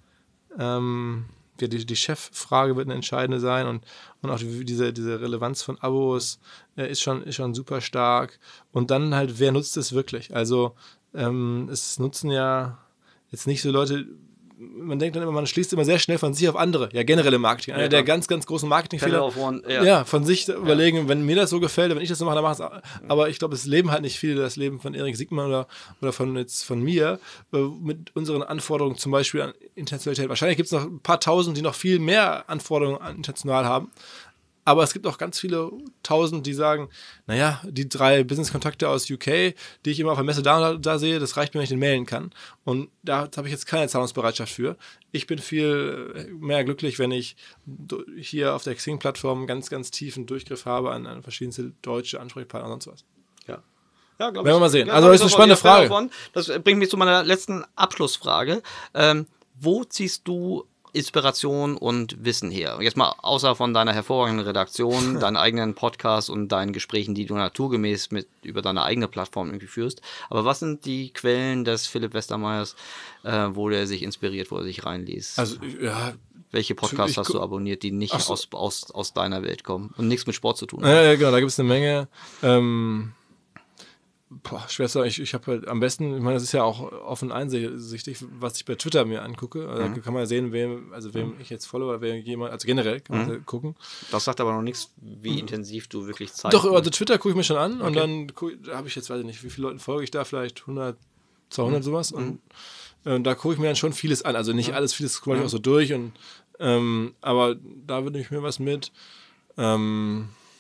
ähm, die, die Cheffrage wird eine entscheidende sein und, und auch die, diese, diese Relevanz von Abos äh, ist, schon, ist schon super stark. Und dann halt, wer nutzt es wirklich? Also ähm, es nutzen ja jetzt nicht so Leute, man denkt dann immer, man schließt immer sehr schnell von sich auf andere. Ja, generell im Marketing. Einer ja, der ganz, ganz großen Marketingfehler. Ja. ja, von sich ja. überlegen, wenn mir das so gefällt, wenn ich das so mache, dann mache ich es auch. Aber ich glaube, es leben halt nicht viele, das Leben von Erik Siegmann oder, oder von, jetzt von mir, äh, mit unseren Anforderungen zum Beispiel an Internationalität. Wahrscheinlich gibt es noch ein paar Tausend, die noch viel mehr Anforderungen an international haben. Aber es gibt auch ganz viele Tausend, die sagen, naja, die drei Business-Kontakte aus U K, die ich immer auf der Messe da, da sehe, das reicht mir, wenn ich den mailen kann. Und da habe ich jetzt keine Zahlungsbereitschaft für. Ich bin viel mehr glücklich, wenn ich hier auf der Xing-Plattform ganz, ganz tiefen Durchgriff habe an, an verschiedenste deutsche Ansprechpartner und sonst was. Ja. Ja, Werden wir mal sehen. Ja, also, das ist eine spannende Frage. Davon. Das bringt mich zu meiner letzten Abschlussfrage. Ähm, wo ziehst du Inspiration und Wissen her? Jetzt mal außer von deiner hervorragenden Redaktion, deinen eigenen Podcast und deinen Gesprächen, die du naturgemäß mit über deine eigene Plattform irgendwie führst. Aber was sind die Quellen des Philipp Westermeyers, äh, wo der sich inspiriert, wo er sich reinliest? Also, ja. Welche Podcasts ich, hast du abonniert, die nicht so. aus, aus, aus deiner Welt kommen und nichts mit Sport zu tun haben? Ja, ja genau, da gibt es eine Menge. Ähm Boah, schwer zu sagen. Ich, ich habe halt am besten, ich meine, das ist ja auch offen einsichtig, was ich bei Twitter mir angucke. Also mhm. Da kann man sehen, wem, also wem mhm. ich jetzt folge oder wer jemand, also generell kann man mhm. gucken. Das sagt aber noch nichts, wie mhm. intensiv du wirklich zeigst. Doch, also Twitter gucke ich mir schon an okay. und dann da habe ich jetzt, weiß ich nicht, wie viele Leuten folge ich da, vielleicht hundert, zweihundert mhm. sowas. Und äh, da gucke ich mir dann schon vieles an. Also nicht mhm. alles, vieles scroll ich mhm. auch so durch. Und, ähm, aber da würde ich mir was mit. Ähm,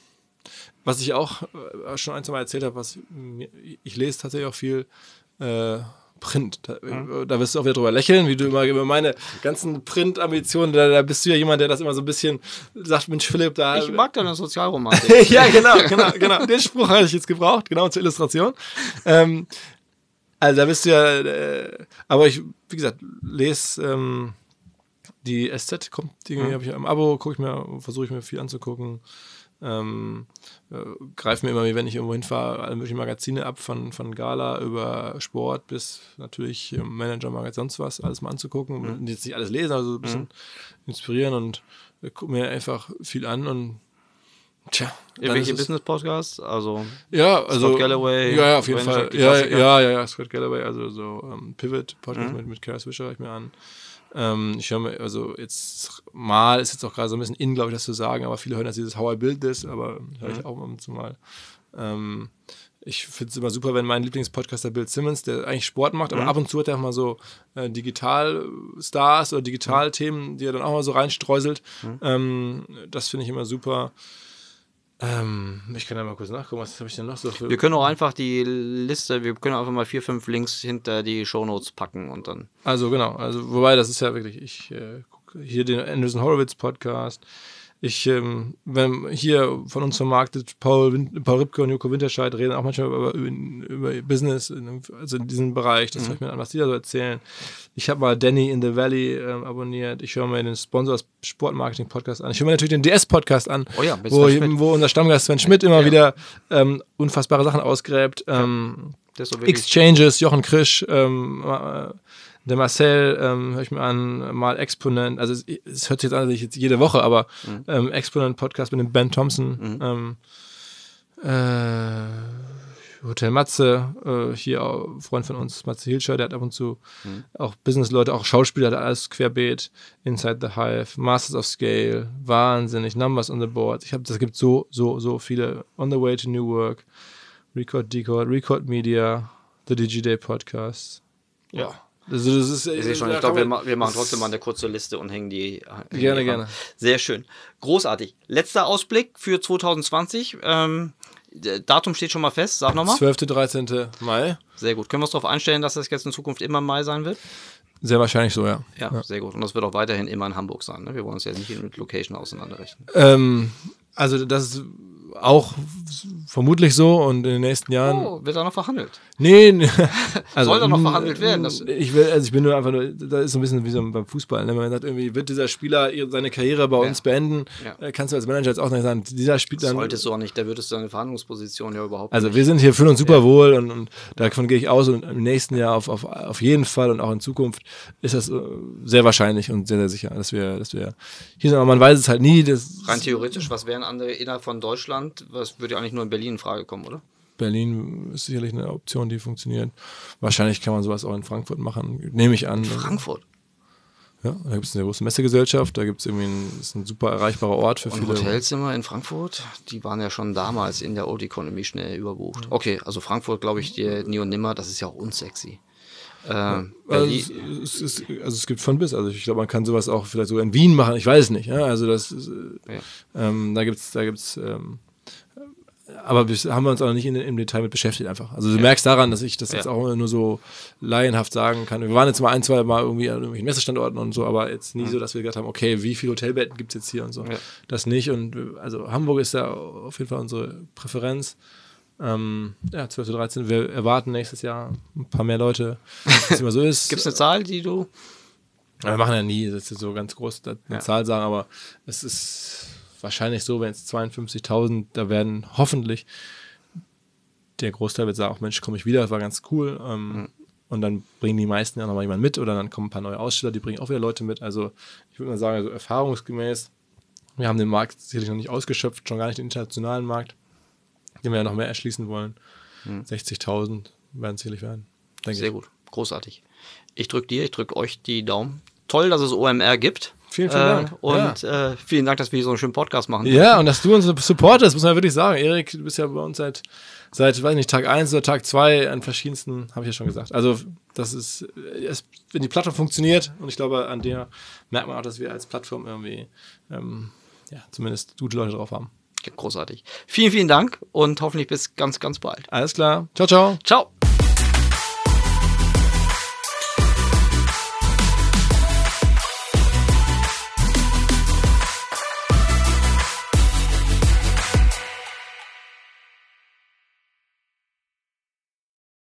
was ich auch äh, schon ein, zwei Mal erzählt habe, was mir, ich lese tatsächlich auch viel äh, Print. Da, mhm. da wirst du auch wieder drüber lächeln, wie du immer über meine ganzen Print-Ambitionen, da, da bist du ja jemand, der das immer so ein bisschen sagt, Mensch Philipp, da... Ich mag deine Sozialromantik. Ja, genau, genau, genau. Den Spruch hatte ich jetzt gebraucht, genau zur Illustration. Ähm, also da bist du ja, äh, aber ich, wie gesagt, lese ähm, die S Z, kommt, die mhm. habe ich im Abo, gucke ich mir, versuche ich mir viel anzugucken. Ähm, äh, greife mir immer, wenn ich irgendwo hinfahre, alle möglichen Magazine ab, von, von Gala über Sport bis natürlich ähm, Manager, Magazin, sonst was, alles mal anzugucken. Mhm. Und jetzt nicht alles lesen, also ein bisschen mhm. inspirieren und äh, gucke mir einfach viel an und tja. Irgendwelche Business-Podcasts? Also, ja, also Scott Galloway? Ja, ja, auf jeden Fall. Ja, ja, ja, ja, Scott Galloway, also so um, Pivot-Podcast mhm. mit, mit Kara Swisher höre ich mir an. Ähm, ich höre mir, also jetzt mal ist jetzt auch gerade so ein bisschen in, glaube ich, das zu sagen, aber viele hören das dieses How I Build This, aber höre ich mhm. auch ab und zu mal. Ähm, ich finde es immer super, wenn mein Lieblingspodcaster Bill Simmons, der eigentlich Sport macht, aber mhm. ab und zu hat er auch mal so äh, Digital-Stars oder Digital-Themen, die er dann auch mal so reinstreuselt. Mhm. Ähm, das finde ich immer super. Ähm, ich kann ja mal kurz nachgucken, was habe ich denn noch so für... Wir können auch einfach die Liste, wir können einfach mal vier, fünf Links hinter die Shownotes packen und dann... Also genau, also wobei das ist ja wirklich, ich äh, gucke hier den Andreessen Horowitz Podcast, ich, ähm, wenn hier von uns vermarktet, Paul, Win- Paul Ripke und Joko Winterscheid reden auch manchmal über, über, über Business, in, also in diesem Bereich, das mhm. höre ich mir an, was die da so erzählen. Ich habe mal Danny in the Valley ähm, abonniert, ich höre mir den Sponsors Sportmarketing Podcast an, ich höre mir natürlich den D S Podcast an, oh ja, wo, wo unser Stammgast Sven Schmidt immer ja. wieder ähm, unfassbare Sachen ausgräbt. Ähm, ja. so Exchanges, Jochen Krisch, ähm, äh, der Marcel, ähm, höre ich mir an, mal Exponent, also es, es hört sich jetzt an, dass ich jetzt jede Woche, aber mhm. ähm, Exponent-Podcast mit dem Ben Thompson, mhm. ähm, äh, Hotel Matze, äh, hier auch Freund von uns, Matze Hilscher, der hat ab und zu mhm. auch Business-Leute, auch Schauspieler, der hat alles querbeet, Inside the Hive, Masters of Scale, wahnsinnig, Numbers on the Board, ich habe, das gibt so, so, so viele, On the Way to New Work, Record Decode, Record Media, The Digi-Day Podcast, ja. Wow. Also das ist, ich sehe schon, ich glaube, wir, ma- wir machen trotzdem mal eine kurze Liste und hängen die. Hängen gerne, die gerne. Sehr schön. Großartig. Letzter Ausblick für zwanzig zwanzig. Ähm, Datum steht schon mal fest, sag nochmal. zwölfter dreizehnter Mai. Sehr gut. Können wir uns darauf einstellen, dass das jetzt in Zukunft immer im Mai sein wird? Sehr wahrscheinlich so, ja. Ja, ja. Sehr gut. Und das wird auch weiterhin immer in Hamburg sein. Ne? Wir wollen uns jetzt nicht mit Location auseinanderrechnen. Ähm, also das ist auch vermutlich so und in den nächsten Jahren... Oh, wird da noch verhandelt? Nee, nee. Also, soll da noch verhandelt werden? Das ich, will, also ich bin nur einfach nur, da ist so ein bisschen wie so beim Fußball, ne? Man sagt irgendwie, wird dieser Spieler seine Karriere bei ja. uns beenden, ja. kannst du als Manager jetzt auch nicht sagen, dieser spielt dann... Solltest du auch nicht, da würdest du deine Verhandlungsposition ja überhaupt also nicht. Wir sind hier, fühlen uns super ja. wohl und, und davon gehe ich aus und im nächsten Jahr auf, auf, auf jeden Fall und auch in Zukunft ist das sehr wahrscheinlich und sehr, sehr sicher, dass wir, dass wir hier sind, aber man weiß es halt nie. Das rein theoretisch, was wären andere innerhalb von Deutschland, was würde ja eigentlich nur in Berlin in Frage kommen, oder? Berlin ist sicherlich eine Option, die funktioniert. Wahrscheinlich kann man sowas auch in Frankfurt machen, nehme ich an. Frankfurt? Ja, da gibt es eine große Messegesellschaft, da gibt es irgendwie einen, ist ein super erreichbarer Ort für und viele. Hotelzimmer in Frankfurt, die waren ja schon damals in der Old Economy schnell überbucht. Okay, also Frankfurt, glaube ich, die nie und nimmer, das ist ja auch unsexy. Äh, ja, also, es, es, es, also es gibt von bis, also ich glaube, man kann sowas auch vielleicht sogar in Wien machen, ich weiß es nicht. Ja? Also das ist, ja. ähm, da gibt es, da gibt's, ähm, aber wir haben wir uns auch noch nicht in, im Detail mit beschäftigt einfach. Also du ja. merkst daran, dass ich das ja. jetzt auch nur so laienhaft sagen kann. Wir waren jetzt mal ein, zwei Mal irgendwie an irgendwelchen Messestandorten und so, aber jetzt nie mhm. so, dass wir gedacht haben, okay, wie viele Hotelbetten gibt es jetzt hier und so. Ja. Das nicht und also Hamburg ist da auf jeden Fall unsere Präferenz. Ähm, ja, zwölfter dreizehnter Wir erwarten nächstes Jahr ein paar mehr Leute, wie es immer so ist. Gibt es eine Zahl, die du... Ja, wir machen ja nie, das ist so ganz groß eine ja. Zahl sagen, aber es ist... wahrscheinlich so, wenn es zweiundfünfzigtausend, da werden hoffentlich der Großteil wird sagen, auch Mensch, komme ich wieder, das war ganz cool. Ähm, mhm. Und dann bringen die meisten ja nochmal jemanden mit oder dann kommen ein paar neue Aussteller, die bringen auch wieder Leute mit. Also ich würde mal sagen, also erfahrungsgemäß, wir haben den Markt sicherlich noch nicht ausgeschöpft, schon gar nicht den internationalen Markt, den wir ja noch mehr erschließen wollen. Mhm. sechzigtausend werden es sicherlich werden, denke Sehr ich. gut, großartig. Ich drücke dir, ich drücke euch die Daumen. Toll, dass es O M R gibt. Vielen, vielen Dank. Äh, und ja. äh, vielen Dank, dass wir hier so einen schönen Podcast machen. Ja, und dass du uns supportest, muss man wirklich sagen. Erik, du bist ja bei uns seit, seit weiß nicht, Tag eins oder Tag zwei an verschiedensten, habe ich ja schon gesagt. Also, das ist, es, wenn die Plattform funktioniert, und ich glaube, an der merkt man auch, dass wir als Plattform irgendwie, ähm, ja, zumindest gute Leute drauf haben. Großartig. Vielen, vielen Dank und hoffentlich bis ganz, ganz bald. Alles klar. Ciao, ciao. Ciao.